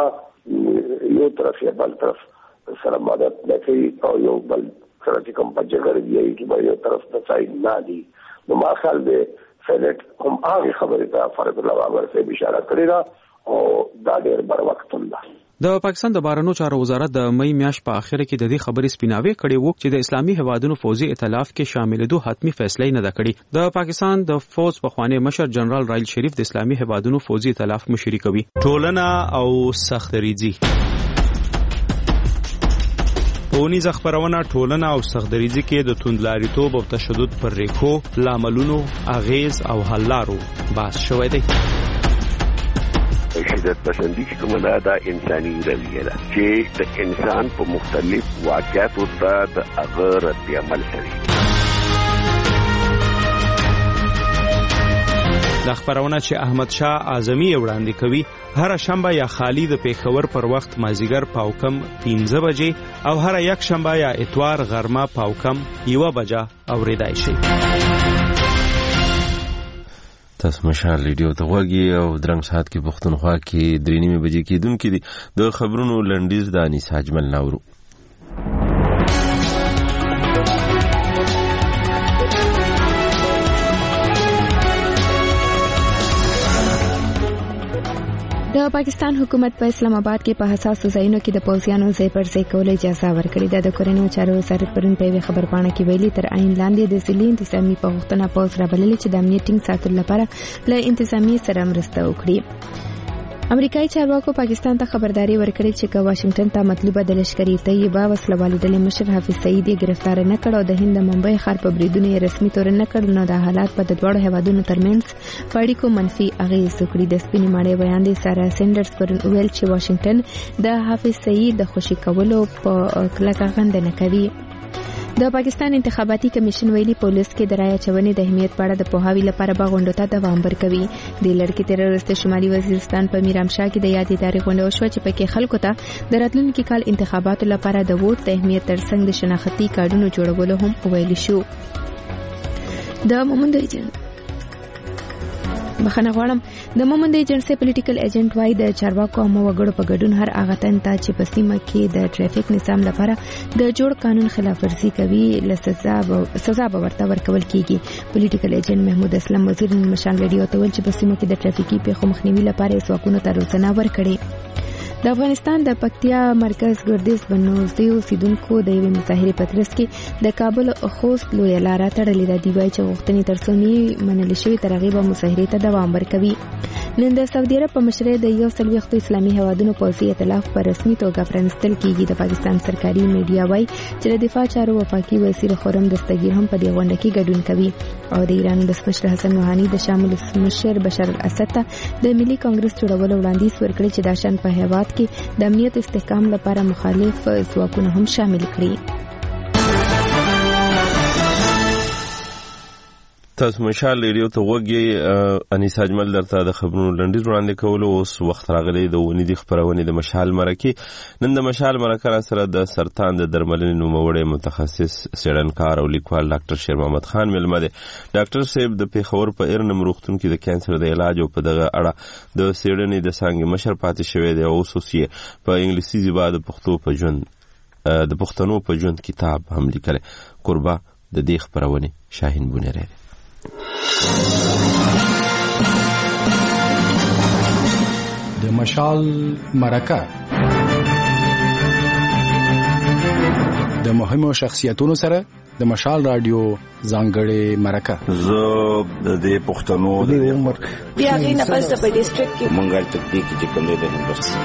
به یو طرف یا بل طرف سره مدد نکوي او یو بل سره چې کوم پجګر دی چې به یو طرف د ځای نه دی نو ما خیال دی سېنات هم هغه خبره ته فرض الله بابر سے اشاره کړی دا او دا ډېر بر وخت ده د پاکستان د بهرنیو چارو وزارت د مئی میاشت په اخر کې د دې خبرې سپیناوي کړي وو چې د اسلامي هیوادونو فوجي ائتلاف کې شاملېدو حتمی فیصله نه ده کړې د پاکستان د فوج پخوانی مشر جنرال رایل شریف د اسلامي هیوادونو فوجي ائتلاف مشري کوي ټولنه او سختریزي پونیز خبرونه ټولنه او سختریزي کې د توندلاریتوب او تشدد پر ریکو لاملونو اغیز او حلارو باس شوې دي شدت پسندی چې کومه دا انساني رویه ده چې د انسان په مختلف واقعاتو ته د هغه رد عمل کوي د خبرونه چې احمد شاه اعظمي وړاندې کوي هر شنبه یا خالی د پیښور پر وخت مازیګر پاوکم 15 بجې او هر یک شنبه یا اتوار غرمه پاوکم 1 بجه اوریدای شي. تاسو مشال ریډیو ته غوږی او درنګ ساعت کې پښتونخوا کې 3:30 بجې کېدونکې دي د خبرونو لنډیز د انیس اجمل ناورو. د پاکستان حکومت په اسلام آباد کې په حساسو ځایونو کې د پوځیانو ځای پر ځای کولو اجازه ورکړې ده. د کورنیو چارو وزارت پرون په یوه خبرپاڼه کې ویلي تر عین لاندې د ضلعي انتظامي په غوښتنه پوځ رابللې چې د امنیت ټینګ ساتلو لپاره له انتظامي سره مرسته وکړي. امریکایي چارواکو پاکستان ته خبرداري ورکړې چې که واشنگټن ته مطلوبه د لشکري طیبه وسلوالې ډلې مشر حافظ سعید یې گرفتار نه کړ او د هند د ممبئی ښار په بریدونو یې رسمي تور نه کړ نو دا حالات په د دواړو هیوادونو ترمنځ په اړیکو منفي اغېز وکړي. د سپینې ماڼۍ بیان دی سارا سینډرز پرون ویل چې واشنگټن د حافظ سعید د خوشي کولو په کلکه غندنه کوي. د پاکستان انتخاباتي کمیشن ویلي پولیس کې د رایه چونې د اهمیت په اړه د پوهاوي لپاره به غونډو ته دوام ورکوي. د لړکي تیر وروسته شمالي وزیرستان په میرامشاه کې د یادې ادارې غونډه وشوه چې پکې خلکو ته د راتلونکي کال انتخاباتو لپاره د ووټ د اهمیت ترڅنګ د شناختي کارډونو جوړولو هم ویل شو. د مومند ایجنسي پولیټیکل ایجنټ وای د چارواکو او وګړو په ګډون هر هغه تن ته چې په سیمه کې د ټریفیک نظام لپاره د جوړ قانون خلاف ورزي کوي سزا به ورته ورکول کیږي. پولیټیکل ایجنټ محمود اسلم وزیر مشال ریډیو ته ویل چې په سیمه کې د ټریفیکي پیښو مخنیوي لپاره ځواکونو ته روزنه ورکړي. د افغانستان د پکتیا مرکز ګردیز بنوزدي اوسیدونکو د یوې مظاهرې په ترڅ کې د کابل خوست لویه لاره تړلې ده. دوی وایي چې غوښتنې تر څو نه منل شوې تر هغې به مظاهرې ته دوام ورکوي. نن د سعودي عرب په مشرۍ د 140 اسلامي هیوادونو پوځي ائتلاف په رسمي توګه پرانیستل کیږي. د پاکستان سرکاري میډیا وایي چې د دفاع چارو وفاقي وزیر خرم دستگیر هم په دې غونډه کې ګډون کوي او د ایران ولسمشر حسن روحاني د شام ولسمشر بشار الاسد ته د ملي کانګرس جوړولو وړاندیز ورکړي چې دا شان په هیواد کې د امنیت استحکام لپاره مخالف ځواکونه هم شامل کړي. تاسو مشال ریډیو ته غوږی انیس اجمل درته د خبرونو لنډیز وړاندې کولو. اوس وخت راغلی د ونې د خبرونې د مشال مرکه. نن د مشال مرکه سره د سرطان د درملنې نوموړی متخصص څېړنکار او لیکوال ډاکټر شیر محمد خان ملمه دی. ډاکټر صاحب د پیښور په ارنم روغتون کې د کانسر د علاج او په دغه اړه د څېړنې د څانګې مشر پاتې شوی دی او اوس یې په انګلیسي ژبه د پښتنو په ژوند کتاب هم لیکلی. قربا د دې خبرونې شاهین بونیری دی. د مشال مرکه د مهمو شخصیتونو سره د مشال رادیو ځانګړې مرکه. زه د دې پښتنو د عمر بیا غینه پس په ډیسټریکټ کې منګل تکتیک چې کوم دی د هندوستان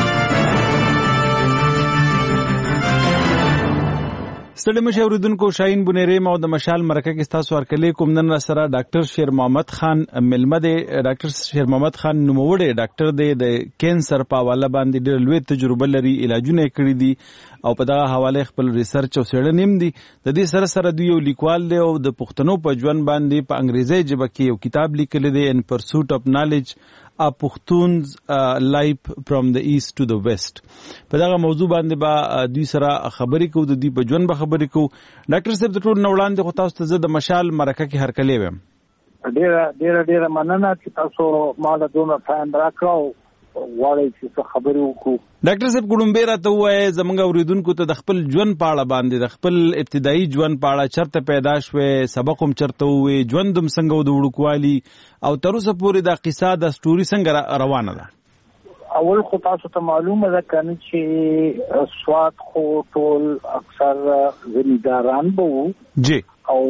ستړي مشه اوریدونکو شاهین بونیری مو د مشال مرکه کې تاسو ورکلې کوم نن سره ډاکټر شیر محمد خان ملمه دی. ډاکټر شیر محمد خان نوموړی ډاکټر دی د کینسر په حواله باندې ډېر لوی تجربه لري، علاجونه کړی دي او په دغه حواله خپل ریسرچ او څېړنې هم دي. د دې سره دوی یو لیکوال دی او د پښتنو په ژوند باندې په انګریزي ژبه کې یو کتاب لیکلی دی ان پرسوټ اف نالج ا پښتونز لایف فرام د ایست ټو د ویسٹ. په دغه موضوع باندې با دوی سره خبرې کوو، د دوی په ژوند به خبرې کوو. ډاکټر صاحب د ټول نه وړاندې خو تاسو ته زه د مشال مرکه کې هرکلی ویم. ډېره مننه چې تاسو ما له دونه ټایم راکړو غواړئ چې څه خبرې وکړو. ډاکټر صاحب ګړومبې راته ووایئ زموږ اورېدونکو ته د خپل ژوند په اړه باندې، د خپل ابتدایي ژوند په اړه، چېرته پیدا شوې، سبق هم چېرته ووې، ژوند هم څنګه و د وړوکوالي او تر اوسه پورې دا قصه د سټوري څنګه روانه ده؟ اول خو تاسو ته معلومه ده کنه چې سواد خو ټول اکثر زمینداران به وو جی او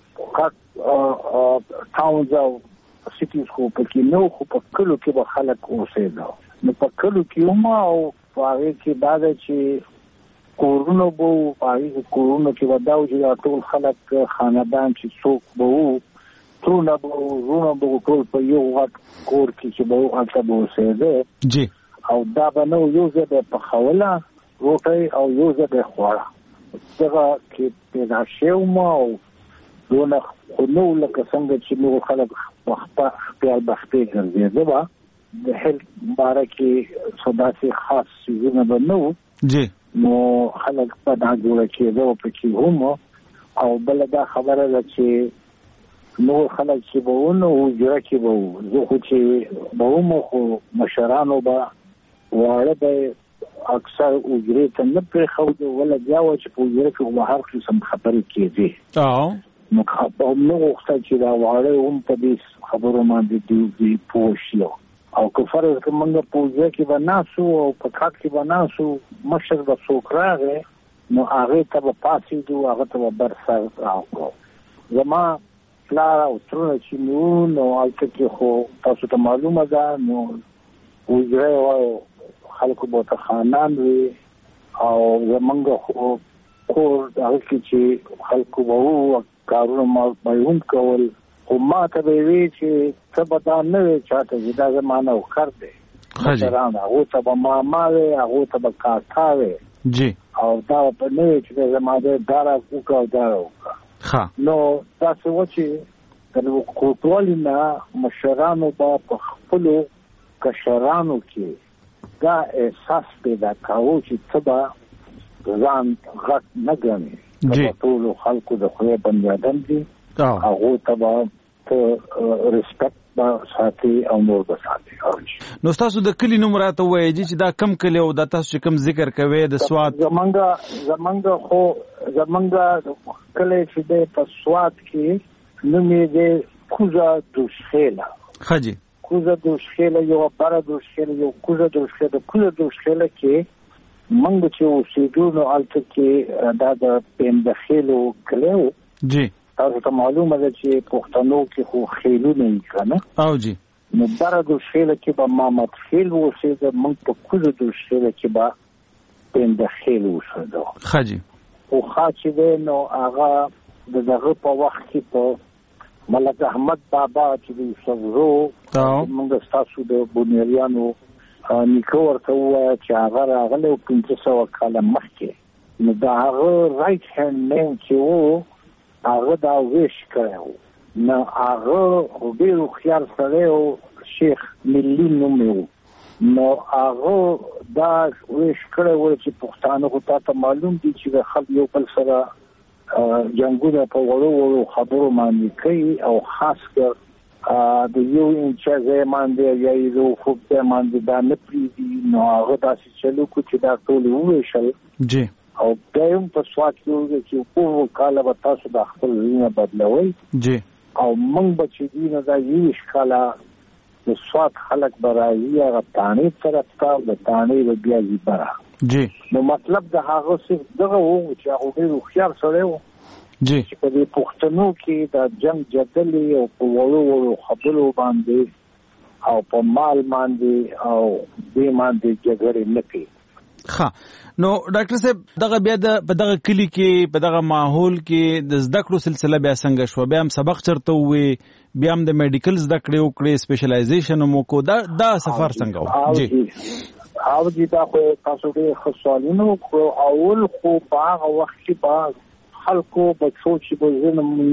ټاونز او سیټیز خو پکې نو خو په کلو کې به خلک اوسېدل. نو په کلو کې هم او په هغې کې دا ده چې کورونه به وو، په هغې کورونو کې به دا و چې دا ټول خلک خاندان چې څوک به وو ترونه به وو، وروڼه به وو، ټول په یو غټ کور کې چې به وو هلته به اوسېده جی. او دا به نه یو ځای به یې پخوله روټۍ او یو ځای به یې خوړه. دغه کې پیدا شوی وم او دونه خو نه و لکه څنګه چې نور خلک وخت خپل بختي ګرځي دا د هل بارکه صداسي خاص سيزونه بنو جی نو خلک په دا جوړ کېدو په کې هم او بل دا خبره ده چې نو خلک چې بهونه او جوړ کې به زه خو چې بهمو خو مشرانو به واړه به اکثر اجري ته نه پرې خو ولا جاو چې په اجري کې به هر قسم خبرې کېږي نو خبرو نو وخت چې دا واړه هم په دې خبرو باندې دی پوښیو او که فرض کومه په اجري کې به ناسو او په کاټ کې به ناسو مشر به څوک راغی نو هغه ته به پاسې دوه هغه ته به برسر راکړو زما پلار او ترونه چې نو البته کې خو تاسو ته معلومه ده نو وګړي او خلکو به خانان وي او زمونږ خو کور هغه چې خلکو به وو کارونه مایون کول خو ما ته وی چې څه به دا نه وي چاته چې دا زمانه وخر دی هغه ته به ماما وي هغه ته به کاکا وي جی او دا په نه چې زماده دارا کوکا دارا ها نو تاسو و چې د کوټوالینه مشرانو په خپلو کشرانو کې دا احساس پیدا کاوه چې تبا ځان غټ نه ګڼي ټول خلکو د خدای بندیان دي هغه تبا ته ریسپیکټ با ساتي او نور به ساتي نو تاسو د کلی نوم راته وایي چې دا کم کلی او د تاسو کم ذکر کوي د سواد زمنګ خو زمنګ کلی چې د په سواد کې نومې د کوزا دوشخیلا خجی کوزا دوشخیلا یو بار دوشخیلا یو کوزا دوشخیلا کې منګ چې اوسېدو نو الته کې دا د پندخیلو کلیو جی تاسو ته معلومه ده چې پښتنو کې خو خیلونه یې کنه او جی نو بار دوشخیلا کې به محمد خیل اوسېده منګ په کوزا دوشخیلا کې به پندخیل اوسېدو خجی او خاصه ده نو هغه دغه په وخت کې په ملک احمد بابا چې د سوزو موږ تاسو د بونیریانو نیکو ورته وایي چې هغه راغله 1500 کاله مخکې نو دا هغه رائټ هاند مین چې وو هغه دا ویش کړو نو هغه ډېر خيار سره او شیخ ملي نومو نو هغه دا ویش کړو چې پښتانه کو ته معلوم دي چې خلک یو بل سره جنگونه په وړو خبرو باندې کوي او خاص کر د یو انچ باندې یا یو خوب باندې دا نه پریدي نو هغه داسې چلو کو چې دا ټول وېشل جی او دایم په سواد کې چې په کاله به تاسو د خپل وینه بدلوي جی او موږ به چې دینه دا یو ښکلا د سواد خلک برایي هغه تانی طرف ته د تانی د بیا زیبره جی نو مطلب د هغه څه دغه وو چې هغه ډېر خيار سره وو جی چې په دې پښتنو کې د جنگ جدل او په وړو خبرو باندې او په مال باندې او دې باندې جګړې نه کوي ها نو ډاکټر صاحب دغه بیا په دغه کلی کې په دغه ماحول کې د زده کړو سلسله بیا څنګه شو بیا هم سبق چرته وي بیا هم د میډیکل زده کړې وکړې سپیشلایزیشن مو کو دا سفر څنګه و جی او دا خو تاسو ډېر خصالینو کو اول خو په هغه وخت کې با خلکو بچو چې په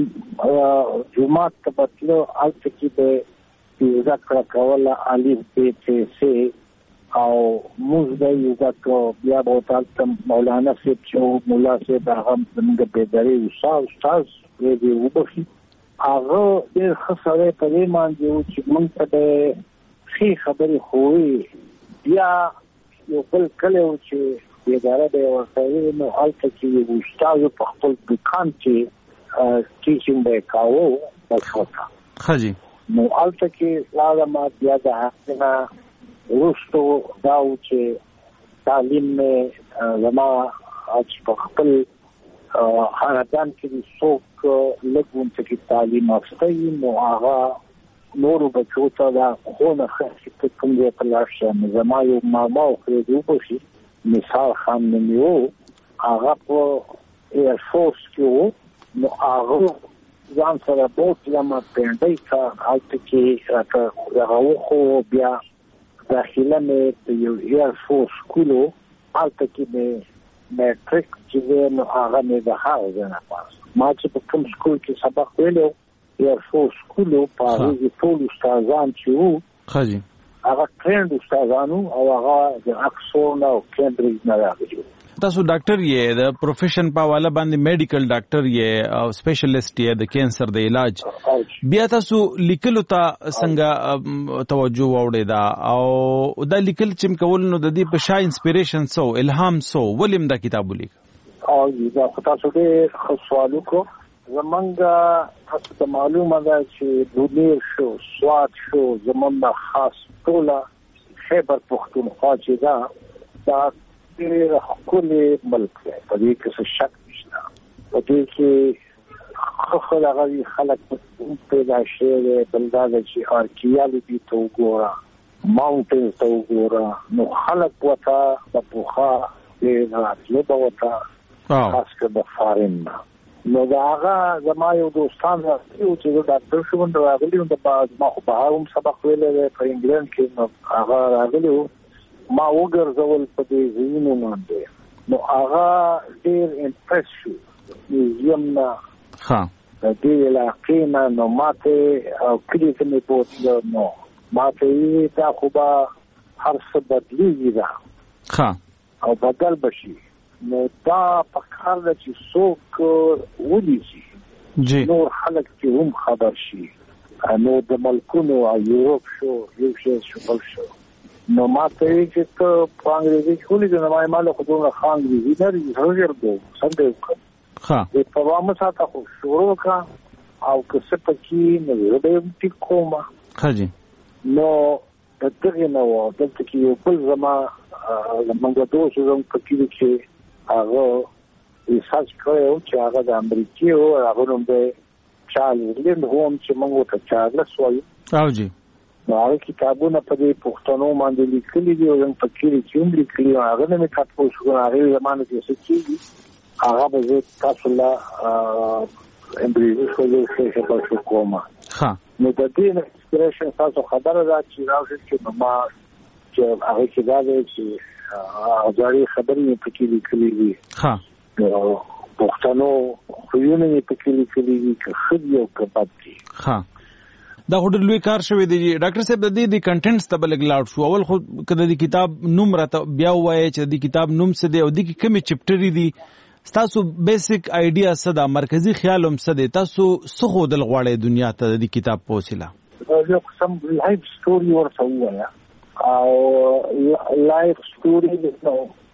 ځینې جمعات ته بتلو الته کې به ذکر کوله الف ب ت س او موږ د یو ځکه بیا به تاسو مولانا صاحب چې مولا صاحب هغه موږ به درې استاد دې وبخي هغه ډېر خساره په دې باندې چې موږ ته خې خبرې خوې بیا یو بل کله چې اداره به ورته نو الته کې یو استاد په خپل دکان کې ټیچینګ به کاوه بس خجی نو الته کې لازم بیا د حقنا روستو داو چې تعلیم میں زما اچ په خپل خاندان کې څوک لګون ته کې تعلیم اخستې نو هغه نور بچو ته دا خونه خاصه کوم دی په لاشه زما یو ماما او خو شي مثال خان نیو هغه په ایر فورس کې نو هغه ځان سره بوت لمه پندای کا حالت کې هغه خو بیا داخله مې په یو ایر فورس کولو الته کې مې میټریک چې نو هغه مې د هغه نه پاس ما چې په کوم سکول کې سبق ویلو ایرفورس سکولو په هغه ټول استادان چې وو خاجي هغه ټرند استادانو او هغه د اکسفورد او کیمبرج نه راغلي. تاسو ډاکټر یې د پروفیشن په حواله باندې میډیکل ډاکټر یې او سپیشلیست یې د کینسر د علاج بیا تاسو لیکلو ته څنګه توجه وړئ دا او دا لیکل چې کول نو د دې په شا انسپیریشن سو الهام سو ولیم دا کتاب ولیک او دا تاسو ډېر سوالو کو زمونږ تاسو ته معلومه ده چې بونیر شو سوات شو زمونږ خاص ټوله خیبر پختونخوا چې دا ډېر ښکلی ملک دی په دې کې څه شک نشته په دې کې خلک پیدا شوي دی بل دا ده چې آرکیالوجي ته وګوره ماونټینز ته وګوره نو خلک ورته د پخوا ډېر راتلو به ورته خاص کر د فارن نه نو د هغه زما یو دوستان راغلي وو چې د ډاکټر شوند راغلي وو ما خو په هغه هم سبق ویلی دی په انګلند کې نو هغه راغلي وو ما وګرځول په دې ځایونو باندې نو هغه ډېر امپرس شو میوزیم نه د دې علاقې نه نو ماته او کلي ته مې بوتله نو ماته دا خو به هر څه بدلېږي دا او بدل به شي نو دا په کار ده چې څوک ولیږي نور خلک چې هم خبر شي نو د ملکونو یوروپ شو یو شی شو بل شو نو ماته چې ته په انګریزي کې ولیږي نو ما له خو دومره ښه انګریزي نه لري زړه ګرځو څنګه وکړم د پروامه ساته خو شروع وکړه او که څه پکې نو زه به یې ټیک کوم نو د دغې نه وه دلته کې یو بل زما زمونږ دوست زموږ په کلي کې هغه ریسرچ کړی و چې هغه د امریکې و هغه نوم دی چارلز لینډهوم چې موږ ورته چارلس وایو او جی نو هغه کتابونه په دې پښتنو باندې لیکلي دي او زموږ په کلي کې هم لیکلي دي هغه نه مې تپوس وکړو هغې زمانه کې څه کېږي هغه به زه تاسو له انګریزي ښځو ښه شو کوم نو د دې نه انسپریشن تاسو خبره ده چې راوړئ چې نو ما چې هغه کې دا دی چې ځاړي خبرې مې پکې لیکلي دي پښتنو خویونه مې پکې لیکلي دي که ښه دي او که بد دي دا خو ډېر لوی کار شوی دی ډاکټر صاحب د دې کنټینټس ته به لږ لاړ شو اول خو که د دې کتاب نوم راته بیا ووایې چې د دې کتاب نوم څه دی او دې کې کومې چپټرې دي ستاسو بیسیک آیډیا څه ده مرکزي خیال هم څه دی تاسو څه ښودل غواړئ دنیا ته د دې کتاب په وسیله یو قسم لایف سټوري ورته ووایه او لایف سټوري نو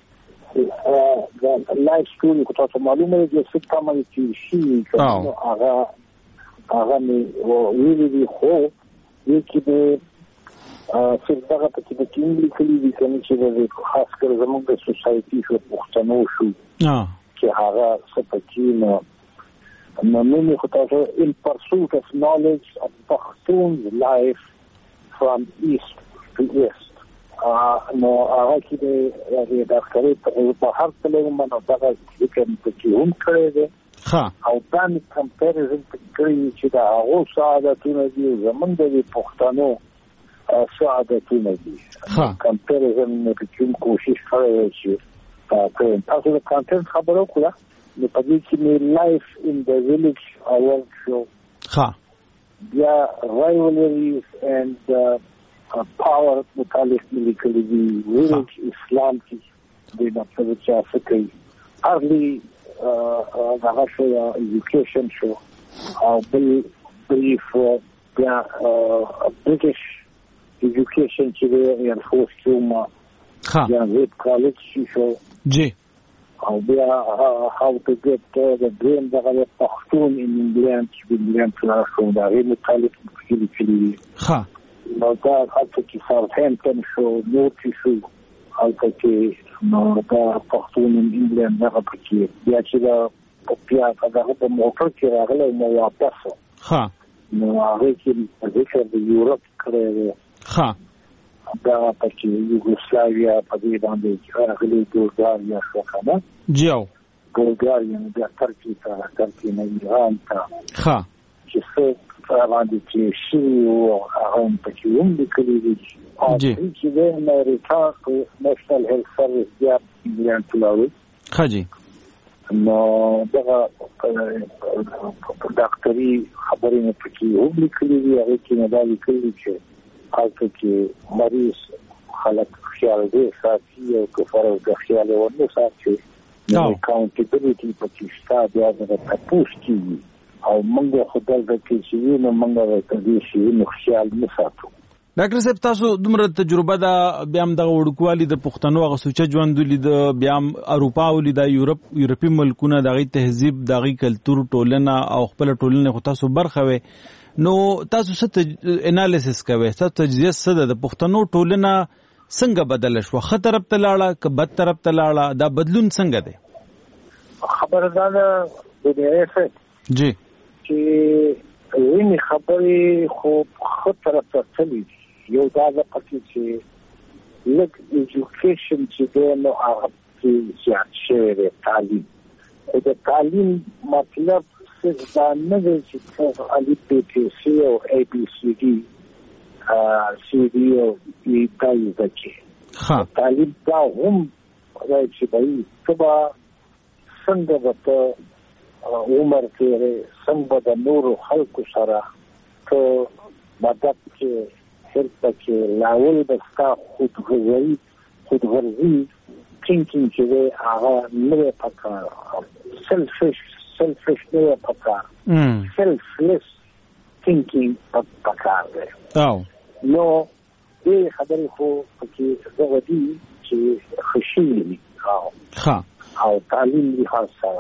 لایف سټوري کو تاسو معلومه ده چې څه کومه چې شي هغه مې ویلي دي خو یکې د صرف دغه پکې د کوم لیکلي دي کومې چې د خاص کر زموږ د سوسایټي شو پښتنو شو چې هغه څه پکې نو مې خو تاسو in pursuit of knowledge of Pakhtun's life from east to west نو هغه کې د ډاکټرۍ په هر څه باندې دغه ذکر پکې هم کړی دی او دا مې کمپیریزن کړی چې د هغو څه عادتونه دي زموږ د پښتنو څه عادتونه دي کمپیریزن مې پکې هم کوشش کړی چې تاسو د کانټینټ خبره وکړه نو په دې کې مې لایف ان د ویلیج اول شو بیا رایولریز اینڈ پاور متعلق مې لیکلي دي ویلیج اسلام کې د ډاکټر چا څه کوي ارلی دغه شو ایجوکیشن شو او بل بریف بیا بریټیش ایجوکیشن چې دی یا فورس کیوما یا ویب کالج شو جی او بیا how to get the brain دغه پښتون in England چې انګلند څخه شو دا غي متعلق کلی نو دا هڅه کې ساوثهمپټن شو نورتي شو هلته کې نو دا پښتون ان انګلند هغه پکې بیا چې دا بیا هغه په موټر کې راغله نو واپس نو هغه کې ذکر د یورپ کړی دا پکې یوګوسلاویا په دې باندې راغلي بلغاریا شو کنه جیو بلغاریا نو بیا ترکیه نه ایران ته چې څه باندې چې شي او هغه پکې هم لیکلي دي چې د امریکا نېشنل هیلث سرویس بیا انګلند ته لاړو خاجي نو دغه ډاکټري خبرې نه پکې هم لیکلي دي هغه کې نه دا لیکلي چې هغه کې مریض خلک خیال دې ساتي او کفر او خیال ورنه ساتي نو اکاونټیبিলিټي پکې شته بیا د تاسو کې او موږ خدای د کې چې نو موږ ورته دې شي نو خیال نه ساتو. ډاکټر صاحب تاسو دومره تجربه دا بیا هم د وړوکوالي د پښتنو غو سوچ ژوند لید بیا هم اروپا ولید یورپی ملکونه دغه تهذیب دغه کلچر ټولنه او خپل ټولنه خو تاسو برخه وي نو تاسو څه انالیسس کوي تاسو تجزیه څه د پښتنو ټولنه څنګه بدل شو خه طرف ته لاړه که بد طرف ته لاړه دا بدلون څنګه دی خبردار دی جی چې ویني خبرې خو خه طرف ته تللی یو دا د پکې چې لک ایجوکیشن چې نو هغه چې شعر تعلیم او د تعلیم مطلب څه نه دی چې الف ب ت س او ا بي سي ډي سی ډي او ای تای دکې ها تعلیم دا هم راځي چې سبا څنګه وته عمر کې څنګه د نور خلکو سره ته مدد کې هر پکې لاول بستا خودغرضي thinking چې هغه نه پکار selfish نه پکار selfless thinking پکار دی نو دې خبرې خو پکې زغدي چې خوشي او تعلیم لحاظ سره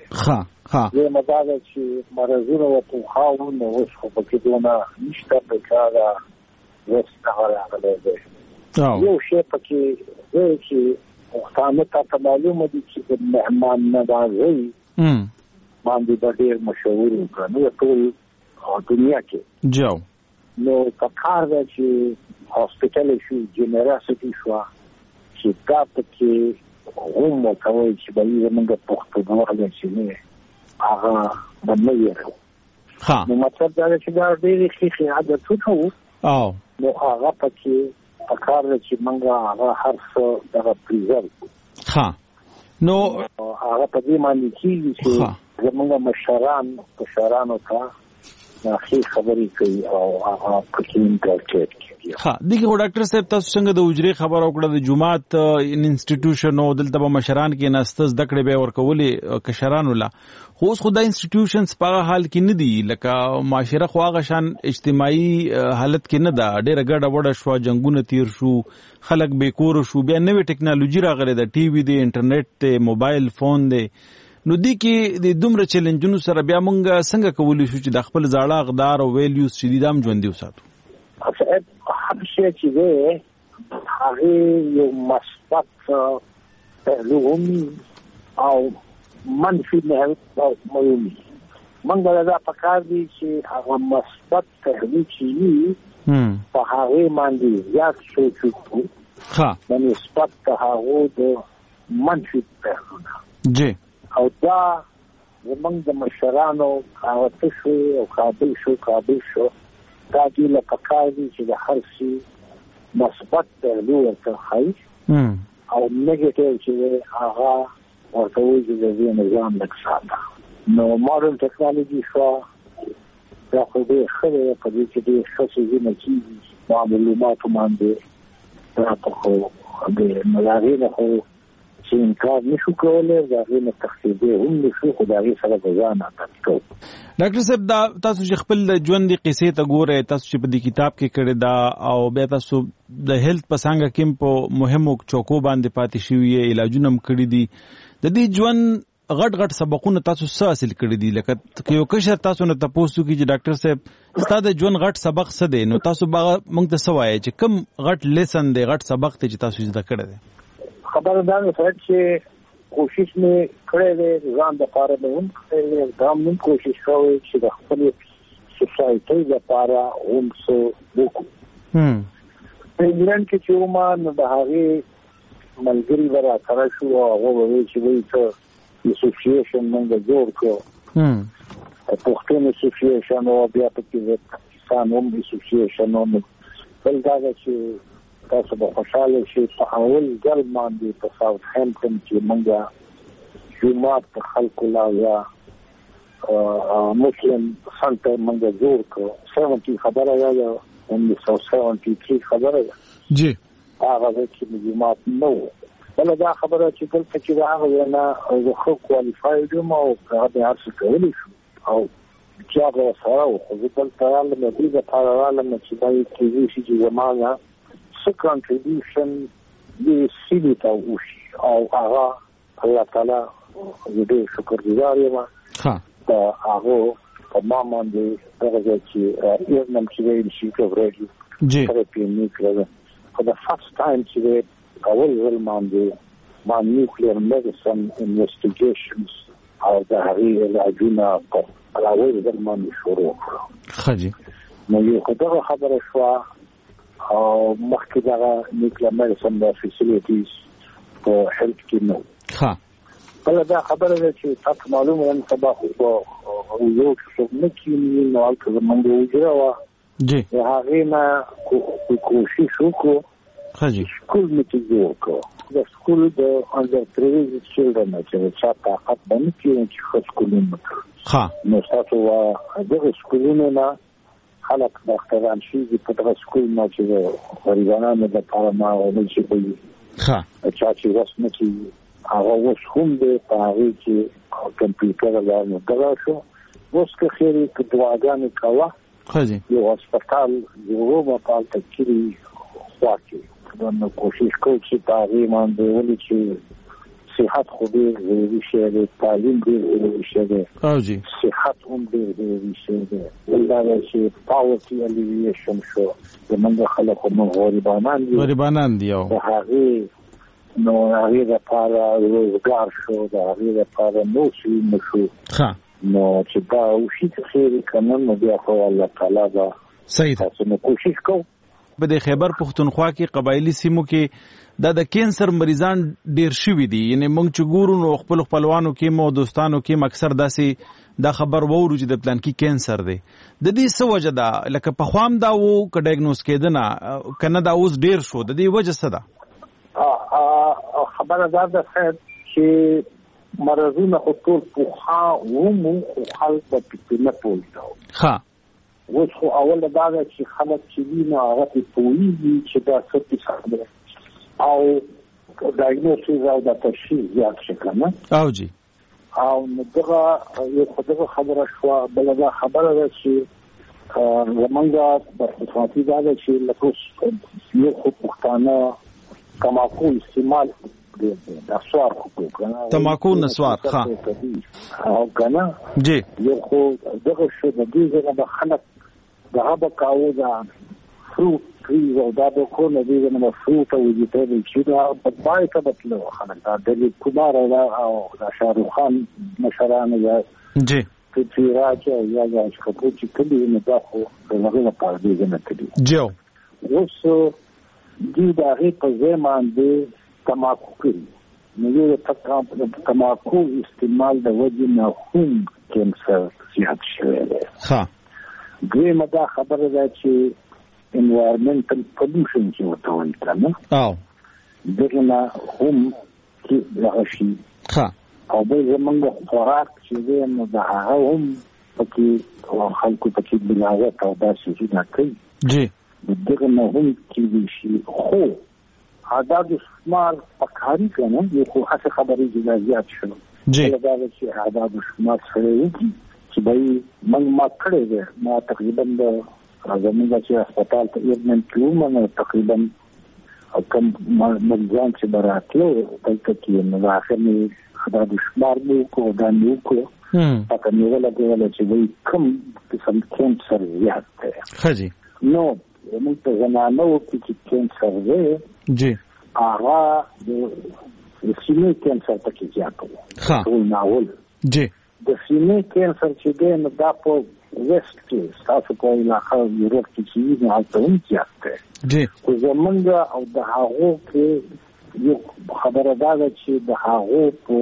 زه مداله چې مرزونه او خاون نو اوس خو پکې دونه نشته بکاره وستغراغله ده یو شی پکې چې مختامه ته معلومه دي چې د مهمان نوازي باندې د ډېر مشهور کړنو ټول دنیا کې جو نو پکار ده چې هاسپټل شو جنراسيټي شو چې دا پکې هم کوي چې به یې موږ پښتو ورغلې چې نه هغه باندې یو نو مطلب دا چې دا ډېری ښه عادتونه او نو هغه پکې پکار چې موږ هغه هر څه دغه پریزرو نو هغه په دې معنی چې زموږ مشرانو ته ناخي خبرې کوي او هغه پکې انټرکټ دغه ډاکټر صاحب تاسو څنګه د وجري خبر او کړه د جمعات انسټیټیوشن او دلته به مشران کې ناستز دکړې به ورکولې کشران ولا خو اوس خدای انسټیټیوشنز په حال کې نه دي لکه معاشره خو هغه شان اجتماعي حالت کې نه ده ډېر ګډه وډه شو جنگونه تیر شو خلک بیکور شو بیا نوې ټکنالوژي راغله د ټي وي دی انټرنیټ ته موبایل فون دی نو دي کې د دومره چیلنجونو سره بیا مونږ څنګه کولی شو چې د خپل زاړه اقدار او ویلیوز چې دام ژوندۍ وساتو هر شي چې دی هغه یو مثبت پهلوهم او منفي نه مهمي منګل دا پکار دي چې هغه مثبت پهلو چې په هغه باندې زیات سوچ وکړو په نسبت هغه د منفي پهلو جی او دا زمونږ د مشرانو کاوته شو او قابل شو دا دې له پکار دي چې د هر شي مثبت پهلو ورته خای او نیگیټیو چې هغه ورته وایي چې د نظام لکساته نو ماډرن ټیکنالوژي شو دا خو دې خبره په دې کې د خصوصي نچي معلومات باندې دا خو د ملاري نه خو چې انکار نشو کولای دا غوښنه تخصیصي هم نشو خدای سره ځان اټکو ډاکټر صاحب دا تاسو چې خپل ژوند د قصې ته ګوره تاسو چې په دې کتاب کې کړی دا او بیا تاسو د هیلث پسانګه کې په مهمو چوکو باندې پاتې شوی علاجونه هم کړی دي د دې ژوند غټ سبقونه تاسو څه حاصل کړی دي لکه یو کشر تاسو نه تاسو کې چې ډاکټر صاحب ستاسو د ژوند غټ سبق څه دی نو تاسو موږ ته څه وایي چې کوم غټ لیسن دی غټ سبق ته چې تاسو زده کړی دی خبردار سره چې کوشش مې کړې ده ځان د لپاره به هم دا موږ کوشش کوو چې د خپل سوسایټي لپاره هم څه وکړو په انګلند کې چې ما نه د هغه ملګری ورا سره شو او هغه وایي چې وایي ته اسوسییشن موږ جوړ کړو پښتون اسوسییشن او بیا په کې د پاکستان هم اسوسییشن نو بل دا چې تاسو به خوشاله شئ په اول ځل باندې په ساوث هامپټن کې موږ جمعات په خلکو لا یا مسلم سنټر منګه جوړ کړ 70 خبره یا 1973 خبره جی هغه چې جمعات نو بل دا خبره چې دلته چې هغه نه خو کوالیفاید مو هغه هر څه کولی شو او چې هغه سره خو دلته تعالی مې دې په اړه علم چې دا کیږي چې زمانہ څه کنټریبیوشن دې سیدی ته وشي او هغه الله تعالی دې شکر گزار یم ها هغه په ما باندې هغه چې یو نم چې ویل شي کوي جی تھراپی نیکله for the first time today اول ځل باندې ما nuclear medicine investigations او د هغې علاجونه په اول ځل باندې شروع کړو ښه جی نو یو خبره شوه او مخکې دغه nuclear medicine د facilities په هیلث کې نو ښه بل دا خبره ده چې تاسو معلومه ده سبا خو یو څه نه کیږي نو هلته زموږ وجره وه جی هغې نه کوشش وکړو سکول مې چې جوړ کړو د سکول د انډر پریویلیج چلډرن چې چا طاقت باندې کېږي چې ښه سکولونه وکړي نو تاسو دغه سکولونو نه خلک ډاکټران شي په دغه سکول نه چې غریبانو لپاره ما ویل چې کوي چا چې وس نه کېږي هغه اوس هم دی په هغې کې کمپیوټر باندې دغه شو اوس که خیرې که دعاګانې کوه یو هسپتال جوړومه په هلته کلي خوا کې نو کوشش کوو چې په هغې باندې ولې چې صحت خو ډېر ضروري شی دی تعلیم ډېر ضروري شی دی صحت هم ډېر ضروري شی دی بل دا دی چې پاورټي الیویشن شو زموږ خلک هم غریبانان دي د هغې نو هغې دپاره روزګار شو د هغې دپاره نور څه شو نو چې دا وشي چې خیر کنه نو بیا خو الله تعالی دا صحیح تاسو نو کوشش کوو په د خیبر پښتونخوا کې قبایلی سیمو کې د کینسر مریضان ډیر شوي دي یعنی موږ چې ګورو نو خپلوانو کې مو دوستانو کې اکثر داسې دا خبر وورو چې د پلان کې کینسر دی د دې څه وجه ده لکه په خوام دا وو ک ډایګنوز کېدنه کنه دا اوس ډیر شو د دې وجه څه ده خبره دا ده چې مرضونه خو ټول پوخا ومو خو خلک په پکې نه پوهېدل ښه اوس خو اوله دا ده چې خلک چې وي نو هغه پې پوهېږي چې دا څه کیسه ده او ډایګنوسیس او دا تشخیص زیات شي که نه او جی او نو دغه یو خو دغه خبره شوه بله دا خبره ده چې زمونږ بدقسمتي دا ده چې لکه اوس یو خو پښتانه تماکو استعمال دا سوار خو کنه تماکو نسوار ښه او کنه جی یو خو دغه شو د دې ځای به خلک دغه به کاوه دا فروټ ټریز او دا به کو نه دي نه فروټ او ویجیټیبل چې دا په پای ته به تلو خلک دا د کبار او دا شاهرخ خان مشران یا جی چې راځي یا چې کلی نه دا خو دغه لپاره دې نه کړي جو اوس دې دا هي په ځای باندې تماکو کوي نو یو تماکو استعمال د وجې نه هم کینسر زیات شوی دی ښه دویمه دا خبره ده چې انوایرمنټل پولوشن چې ورته وایي که نه او دغه نه هم دغه شي ښه او بل زمونږ خوراک چې دی نو د هغه هم پکې خلکو پکې بلاغت او داسې څیزونه کوي جی دغه نه هم کېدای شي خو عدد شمار پکاري که نه یو خو هسې خبرې چې زیات شو بله دا ده چې عدد شمار سړی وکړي چې به یې ما کړی دی ما تقریبا د زمونږ چې هسپتال ته ایرمنټ کې وم نو تقریبا کوم مریضان چې به راتلو دلته کې نو د آخر مې عدد شمار مې وکړو دا مې وکړو پته مې ولګوله چې به یې کوم قسم کینسر زیات دی ښه جي نو زمونږ په زنانو کې چې کینسر دی جی هغه د سینې کینسر پکې زیات دی ټول ناول جی د سینې کینسر چې دی نو دا په ویسټ کې ستاسو په علاقه یورپ کې چې وي نو هلته هم زیات دی جی خو زمونږ او د هغو کې یو خبره دا ده چې د هغو په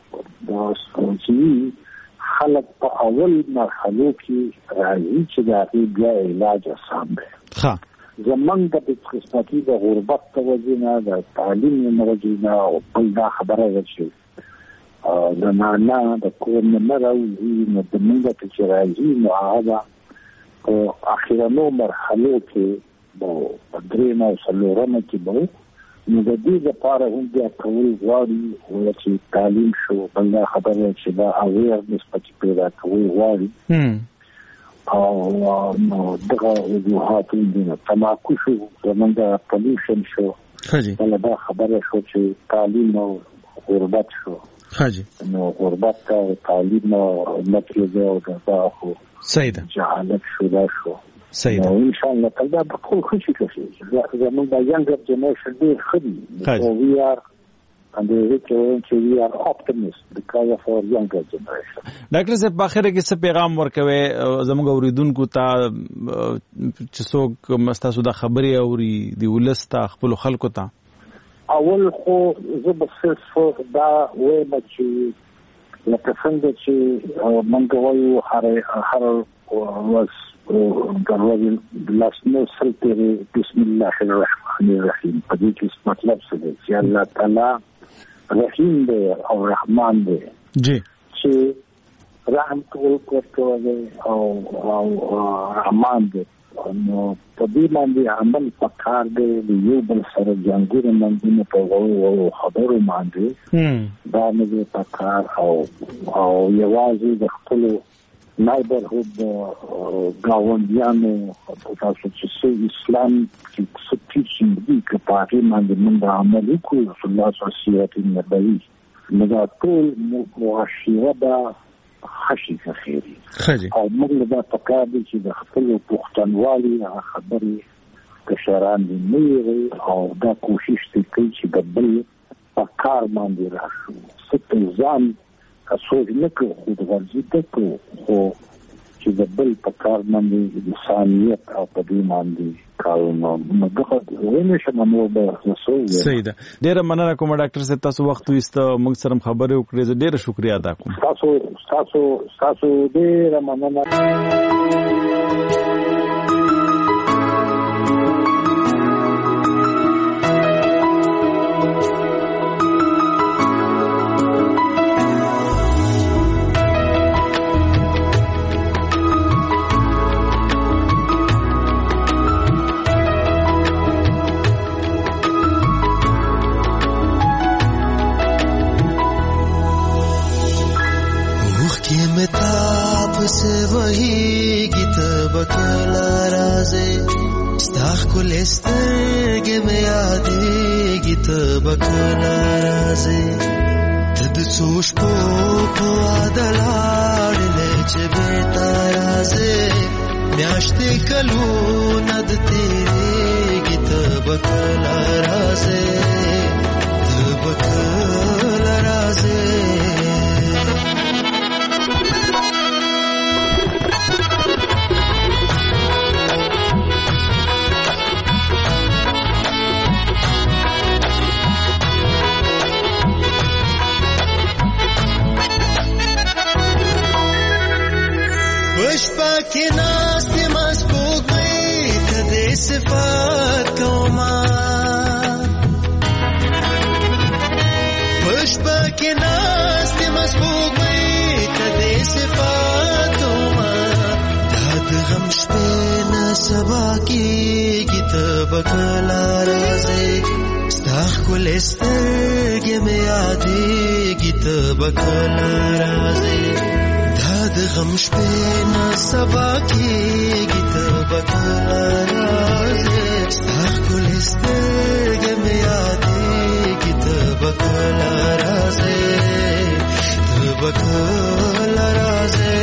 چې خلک په اول مرحلو کې راځي چې د هغې بیا علاج اسان دی ښه زمونږ د بدقسمتي د غربت د وجې نه د تعلیم د وجې نه او بل دا خبره ده چې د معنا د کوم نه راوځي نو د موږ ته چې راځي نو هغه په اخیرانو مرحلو کې په درېم او څلورم کې به نو د دې لپاره هم بیا کول غواړي چې تعلیم شو بل خبره چې دا اویرنس پکې پیدا کول غواړي او نو دغه وجوهات دي تماکو شو زمونږ پولیشن شو بل دا خبره شو چې تعلیم او غربت شو نو غربت او تعلیم او مطلب او دا خو صحیح جهالت شو دا شو صحیح ان شاء الله کله به خو خوشي کوي زمونږ د یانګر جنریشن ډیر خدي we are and we are optimists because of our younger generation. ډاکټر صاحب په اخر کې څه پیغام ورکوي زموږ اوریدونکو ته چې څوک مستاسو د خبرې اوري دی ولسته خپل خلکو ته اول خو زه به صرف دا وایم چې لکه څنګه چې موږ وایو هر ورځ لاس نو سلطه بسم الله الرحمن الرحیم په دې کې مطلب څه دی چې الله تعالی رحیم دی او رحمان دی جی چې رحم کوي او رحمان دی نو په دې باندې عمل پکار دی یو بل سره جنګونه باندې په وو خبرو باندې دا نه پکار او یوازې د خپل neighborhood گاونډیانو تاسو چې اسلام چې څه دي چې په هغه باندې موږ عمل وکړو رسول الله صلی الله علیه وسلم موږ ټول معاشره دا خشي خیری او موږ دا پکار دي چې د خپل پښتونوالي خبرې کشران دي نه او دا کوشش کوي چې د بل پکار باندې راشو ستځان اسوج نه کوي خو د ورځې ته خو چې د بل په کار باندې انسانیت او په دې باندې کارونه مګه ونه شم نو به رسول صحیح ده ډیره مننه کوم ډاکټر صاحب تاسو وخت وست موږ سره خبرې وکړې زه ډیره شکریا ادا کوم تاسو ډیره مننه से वही गीत बकला राजे स्ताख कुलेस्ते में यादे गीत बकला राजे तद सोच पो आदलाड ले बेटा राजे म्याश्ते कलू नद तेरे गीत बकला राजे बकला राजे पुष्पा के नास्ते मस्को गई तदे सिफात कौमा पुष्पा के नास्ते मस्को गई तदे सिफात कौमा दाद गमश पे न सबा की किताब कला राजे स्ताख कुलेस्ते में आधे किताब कला राजे د غم شپې نه سبا کېږي ته به کله راځې ستا ښکلې سترګې مې یادېږي ته به کله راځې ته به کله راځې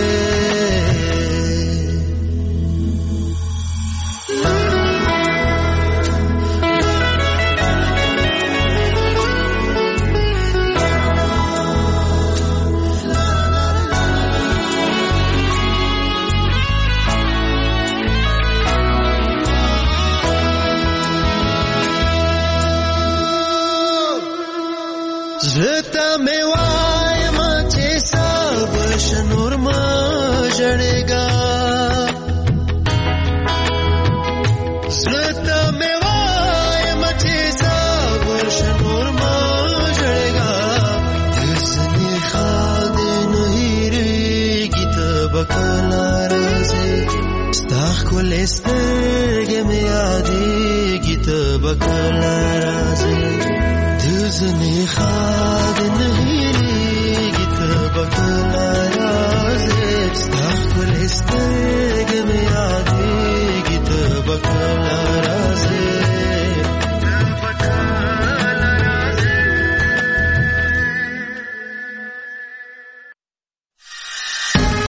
زتا میں وایم چې سب شنور ما جړېګا زتا میں وایم چې سب شنور ما جړېګا دسنی بکلا رازي ستاخ کول سترګې مې یادېږي ته بکلا رازي د زنې خاد نه هېرېږي ته بکلا